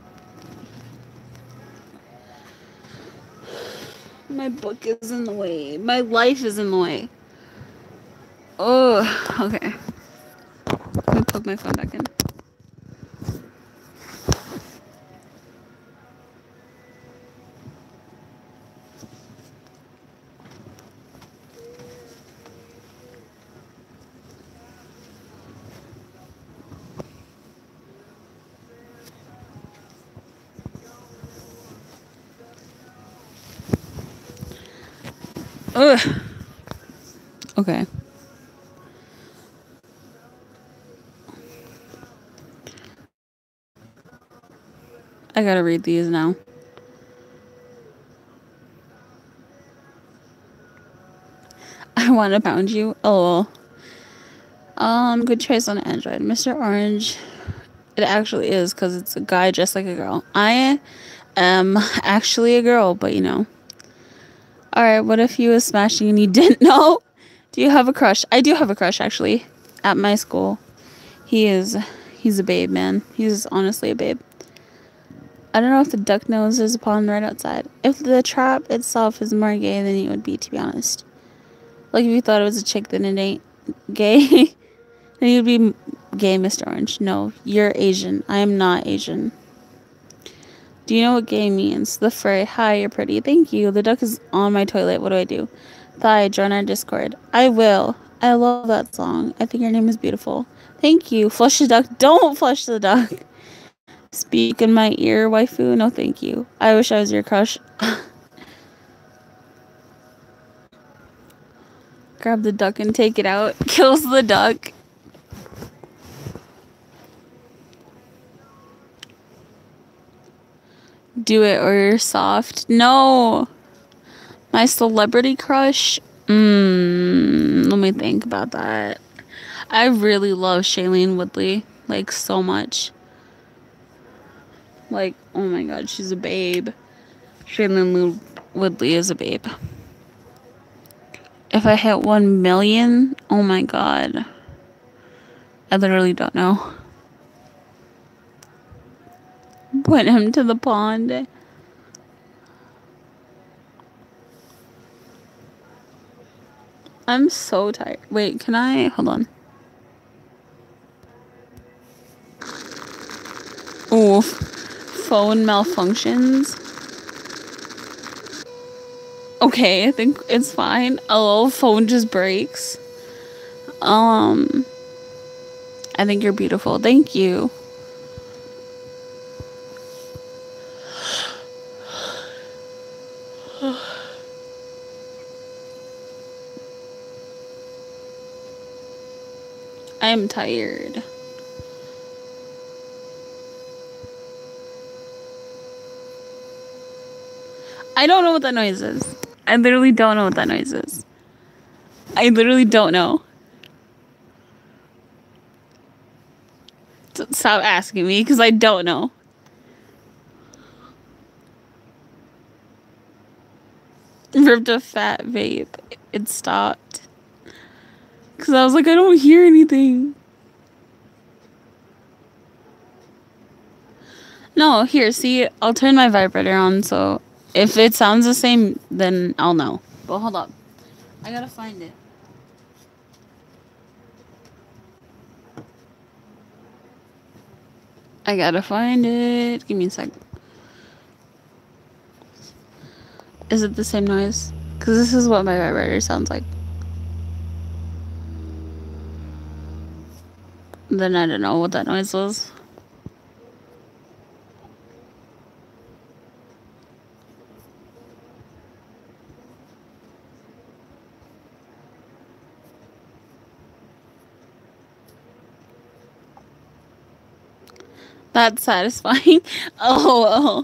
My book is in the way. My life is in the way. Oh, okay. Let me plug my phone back in. Ugh. Okay. I gotta read these now. I want to pound you. Oh. Good choice on Android. Mr. Orange It actually is, because it's a guy dressed like a girl. I am actually a girl, but you know. Alright, what if he was smashing and you didn't know? Do you have a crush? I do have a crush, actually. At my school. He's a babe, man. He's honestly a babe. I don't know if the duck knows there's a pond right outside. If the trap itself is more gay than it would be, to be honest. Like, if you thought it was a chick, then it ain't gay. Then you'd be gay, Mr. Orange. No, you're Asian. I am not Asian. Do you know what gay means? The furry. Hi, you're pretty. Thank you. The duck is on my toilet. What do I do? Thigh, join our Discord. I will. I love that song. I think your name is beautiful. Thank you. Flush the duck. Don't flush the duck. Speak in my ear, waifu. No, thank you. I wish I was your crush. Grab the duck and take it out. Kills the duck. Do it or you're soft. No. My celebrity crush? Let me think about that. I really love Shailene Woodley. Like, so much. Like, oh my god, she's a babe. Shailene Woodley is a babe. If I hit 1 million, oh my god. I literally don't know. Put him to the pond. I'm so tired. Wait, can I? Hold on. Oof. Phone malfunctions. Okay, I think it's fine. Oh, phone just breaks. I think you're beautiful. Thank you. I am tired. I don't know what that noise is. I literally don't know what that noise is. I literally don't know. Stop asking me, because I don't know. Ripped a fat vape. It stopped. Because I was like, I don't hear anything. No, here, see, I'll turn my vibrator on, so if it sounds the same, then I'll know. But hold up. I gotta find it. I gotta find it. Give me a sec. Is it the same noise? Because this is what my vibrator sounds like. Then I don't know what that noise was. That's satisfying. Oh.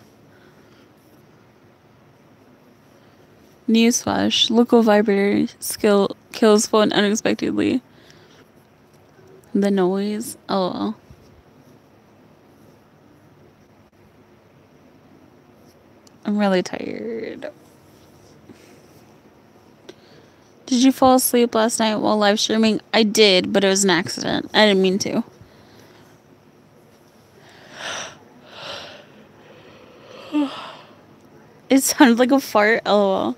Newsflash. Local vibrator skill kills phone unexpectedly. The noise. Oh. I'm really tired. Did you fall asleep last night while live streaming? I did, but it was an accident. I didn't mean to. It sounded like a fart. LOL.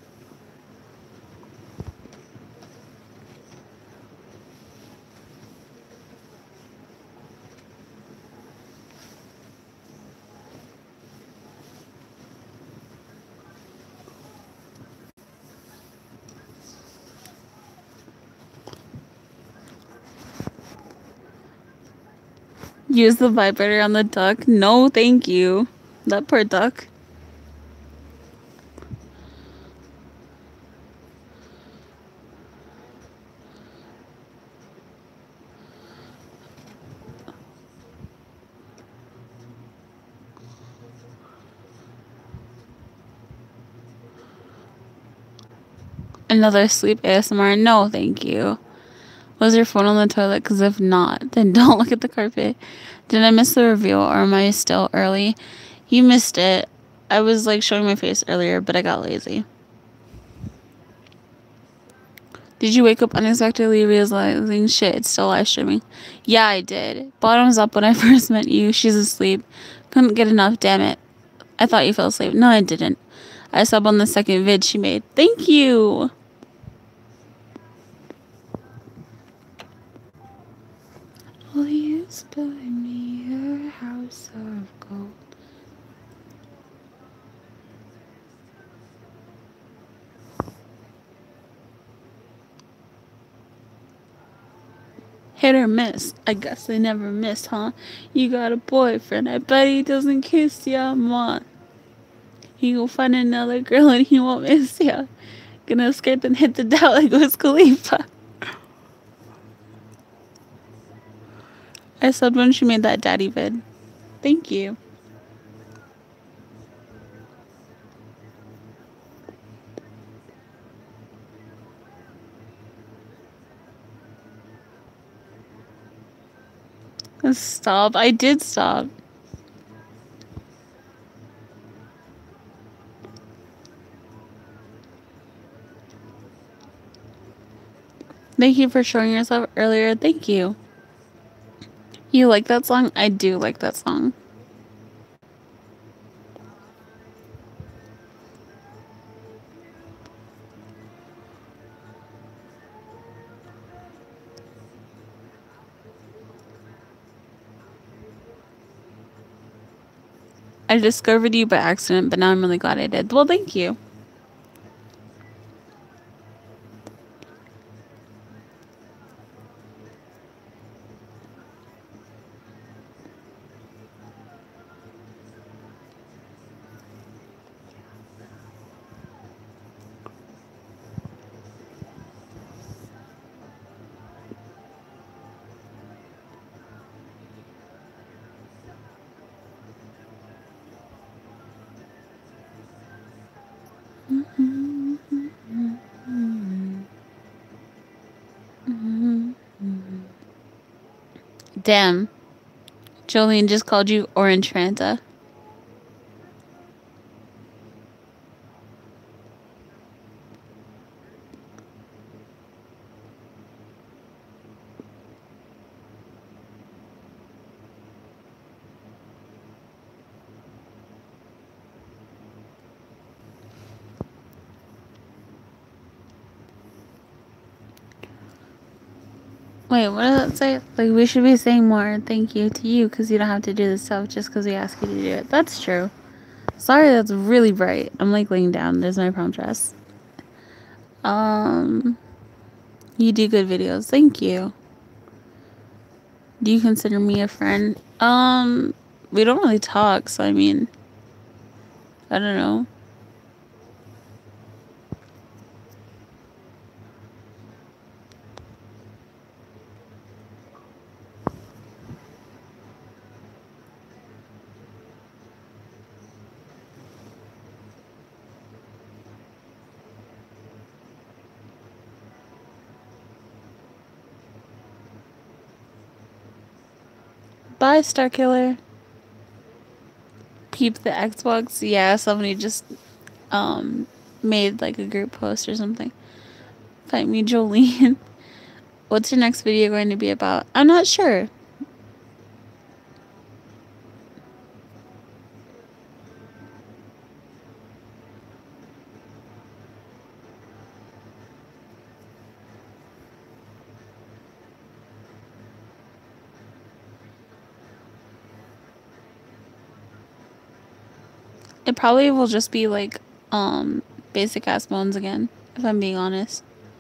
Use the vibrator on the duck? No, thank you. That poor duck. Another sleep ASMR? No, thank you. Was your phone on the toilet? Because if not, then don't look at the carpet. Did I miss the reveal or am I still early? You missed it. I was like showing my face earlier, but I got lazy. Did you wake up unexpectedly realizing shit, it's still live streaming? Yeah, I did. Bottoms up when I first met you. She's asleep. Couldn't get enough, damn it. I thought you fell asleep. No, I didn't. I subbed on the second vid she made. Thank you! Will you build me a house of gold? Hit or miss. I guess they never miss, huh? You got a boyfriend. I bet he doesn't kiss ya, ma. He will find another girl and he won't miss ya. Gonna escape and hit the down like Wiz Khalifa. I said when she made that daddy vid. Thank you. Stop. I did stop. Thank you for showing yourself earlier. Thank you. You like that song? I do like that song. I discovered you by accident, but now I'm really glad I did. Well, thank you. Damn. Jolene just called you Orange Fanta. Wait, what does that say? Like, we should be saying more thank you to you because you don't have to do this stuff just because we ask you to do it. That's true. Sorry, that's really bright. I'm like laying down. There's my prom dress. You do good videos. Thank you. Do you consider me a friend? We don't really talk, so I mean, I don't know. Bye, Star Killer. Keep the Xbox. Yeah, somebody just made like a group post or something. Fight me, Jolene. What's your next video going to be about? I'm not sure. It probably will just be like basic ass bones again, if I'm being honest.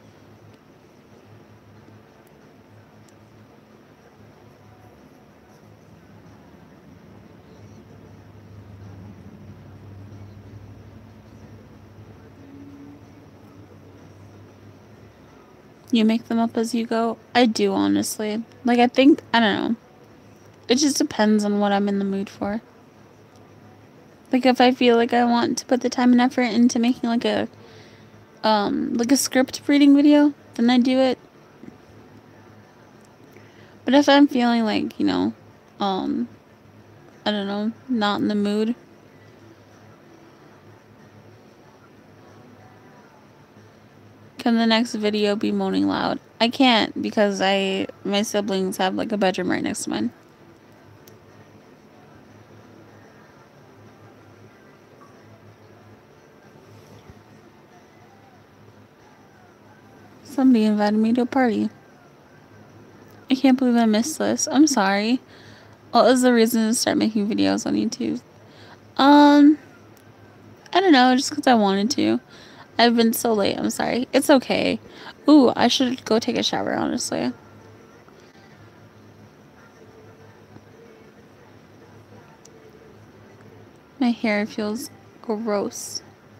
You make them up as you go? I do, honestly. Like, I don't know. It just depends on what I'm in the mood for. Like, if I feel like I want to put the time and effort into making like a script reading video, then I do it. But if I'm feeling like, you know, I don't know, not in the mood, can the next video be moaning loud? I can't because my siblings have like a bedroom right next to mine. Somebody invited me to a party. I can't believe I missed this. I'm sorry. What was the reason to start making videos on YouTube? I don't know, just because I wanted to. I've been so late, I'm sorry. It's okay. Ooh, I should go take a shower, honestly. My hair feels gross.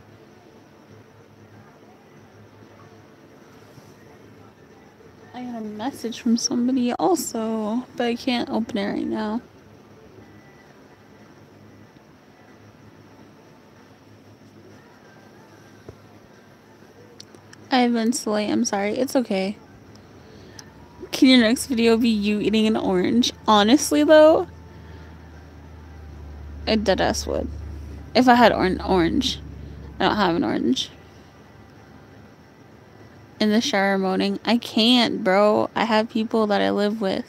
I got a message from somebody also, but I can't open it right now. I've been so late, I'm sorry. It's okay. Can your next video be you eating an orange? Honestly, though, I deadass would. If I had orange. I don't have an orange. In the shower moaning. I can't, bro. I have people that I live with.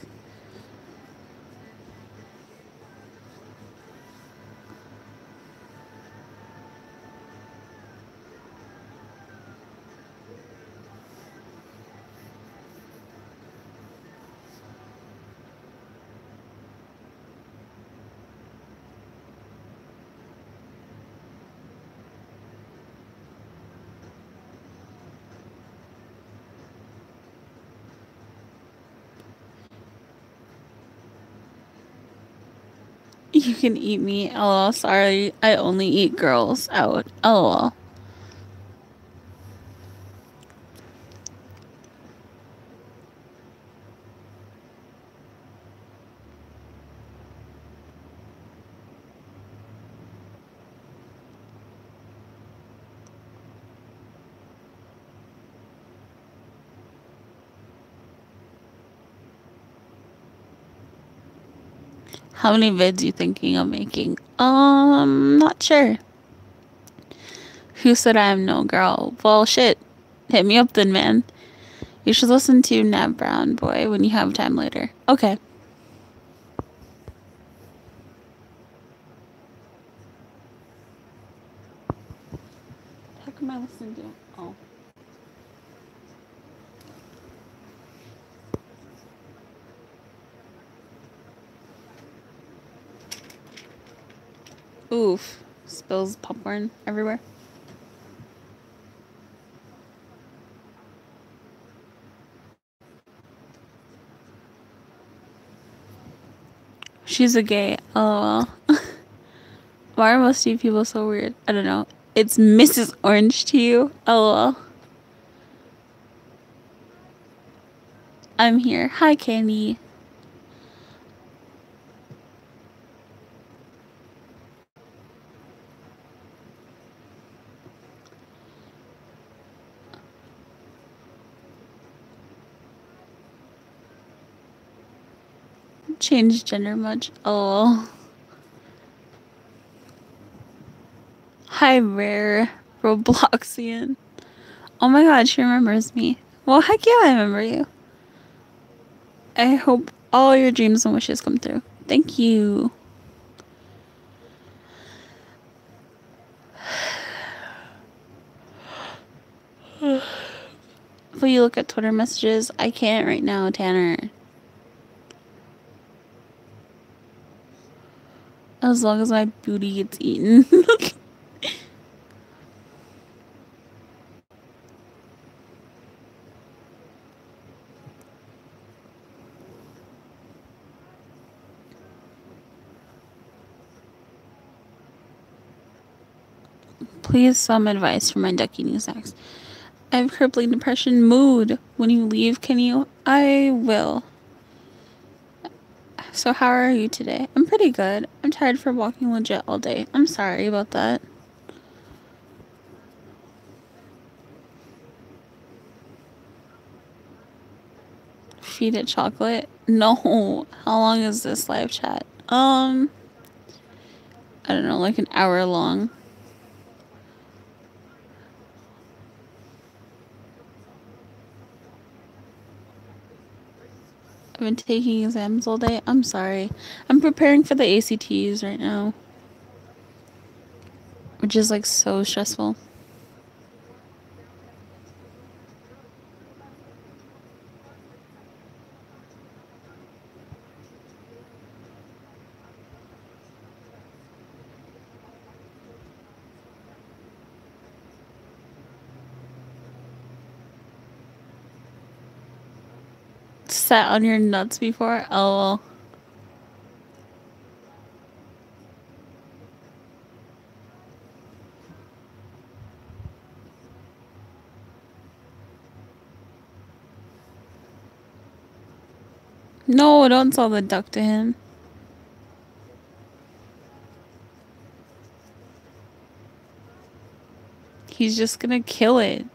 You can eat me. LOL. Sorry. I only eat girls out. LOL. How many vids you thinking of making? Not sure. Who said I am no girl? Well, shit. Hit me up then, man. You should listen to Nav Brown Boy when you have time later. Okay. How come I listen to? Oh. Oof. Spills popcorn everywhere. She's a gay. LOL. Why are most of you people so weird? I don't know. It's Mrs. Orange to you. LOL. I'm here. Hi, Candy. Change gender much? Oh. Hi, Rare Robloxian. Oh my god, she remembers me. Well, heck yeah, I remember you. I hope all your dreams and wishes come through. Thank you. Will you look at Twitter messages? I can't right now, Tanner. As long as my booty gets eaten. Please, some advice for my duck eating snacks. I have crippling depression mood. When you leave, can you? I will. So how are you today? I'm pretty good. I'm tired for walking legit all day. I'm sorry about that. Feed it chocolate? No. How long is this live chat? I don't know, like an hour long. I've been taking exams all day. I'm sorry. I'm preparing for the ACTs right now. Which is like so stressful. Sat on your nuts before? Oh. No, don't sell the duck to him. He's just gonna kill it.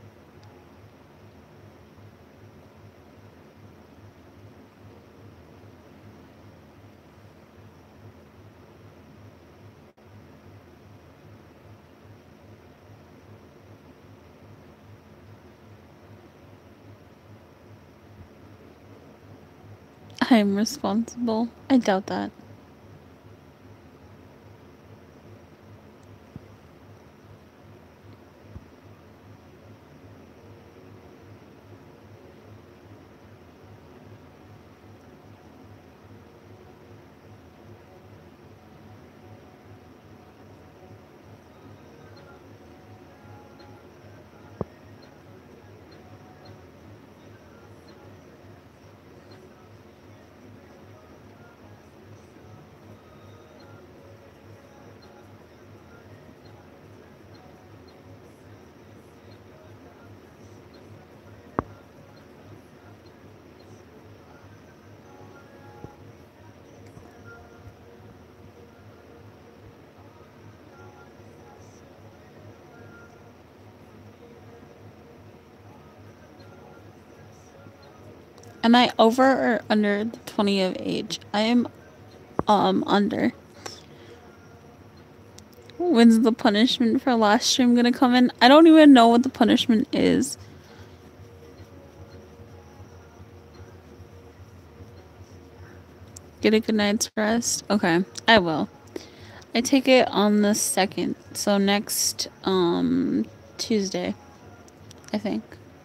I'm responsible. I doubt that. Am I over or under the 20 of age? I am under. When's the punishment for last stream gonna come in? I don't even know what the punishment is. Get a good night's rest? Okay, I will. I take it on the 2nd, so next Tuesday, I think.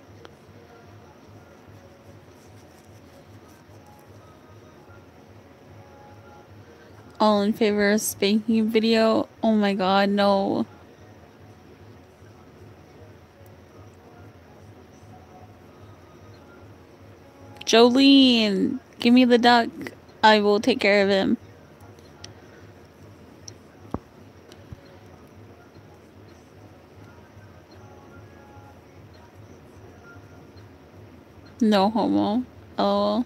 All in favor of spanking video? Oh my god, no. Jolene, give me the duck. I will take care of him. No homo. Oh.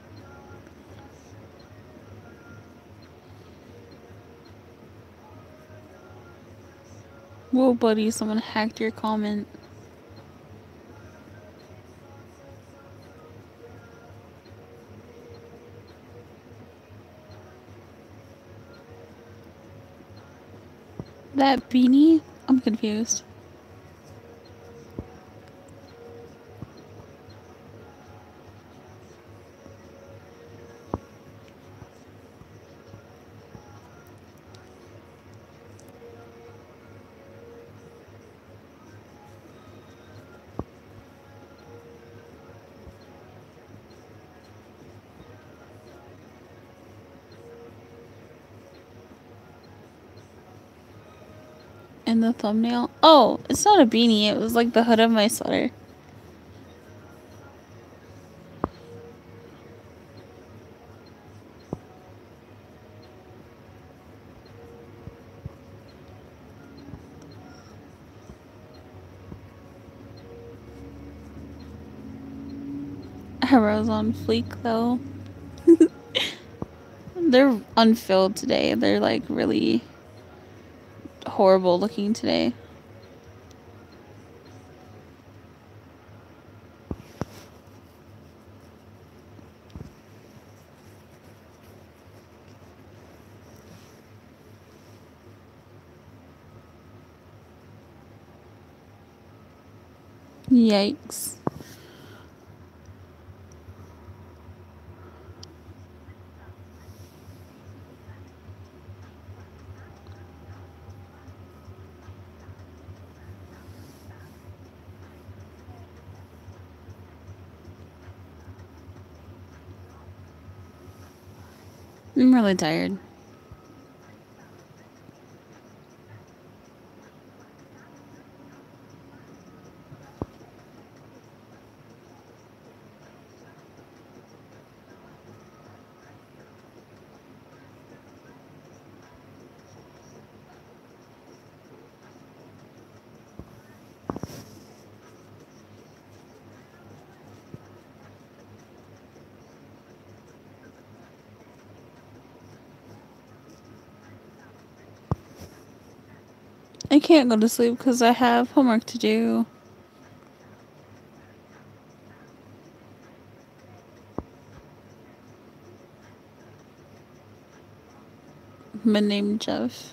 Whoa, buddy, someone hacked your comment. That beanie? I'm confused. In the thumbnail? Oh, it's not a beanie. It was like the hood of my sweater. Arrows on fleek though. They're unfilled today. They're like really horrible looking today. Yikes. I'm really tired. I can't go to sleep because I have homework to do. My name Jeff.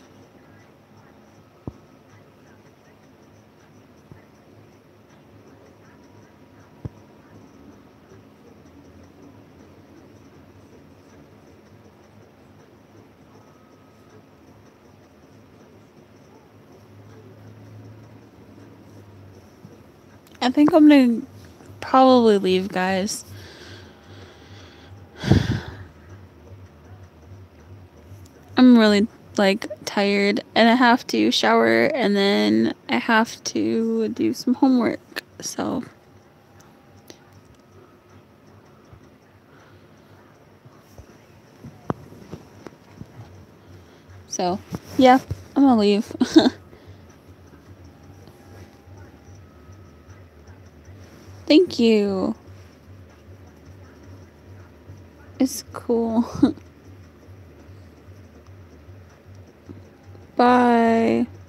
I think I'm gonna probably leave, guys. I'm really like tired and I have to shower and then I have to do some homework. So yeah, I'm gonna leave. Thank you. It's cool. Bye.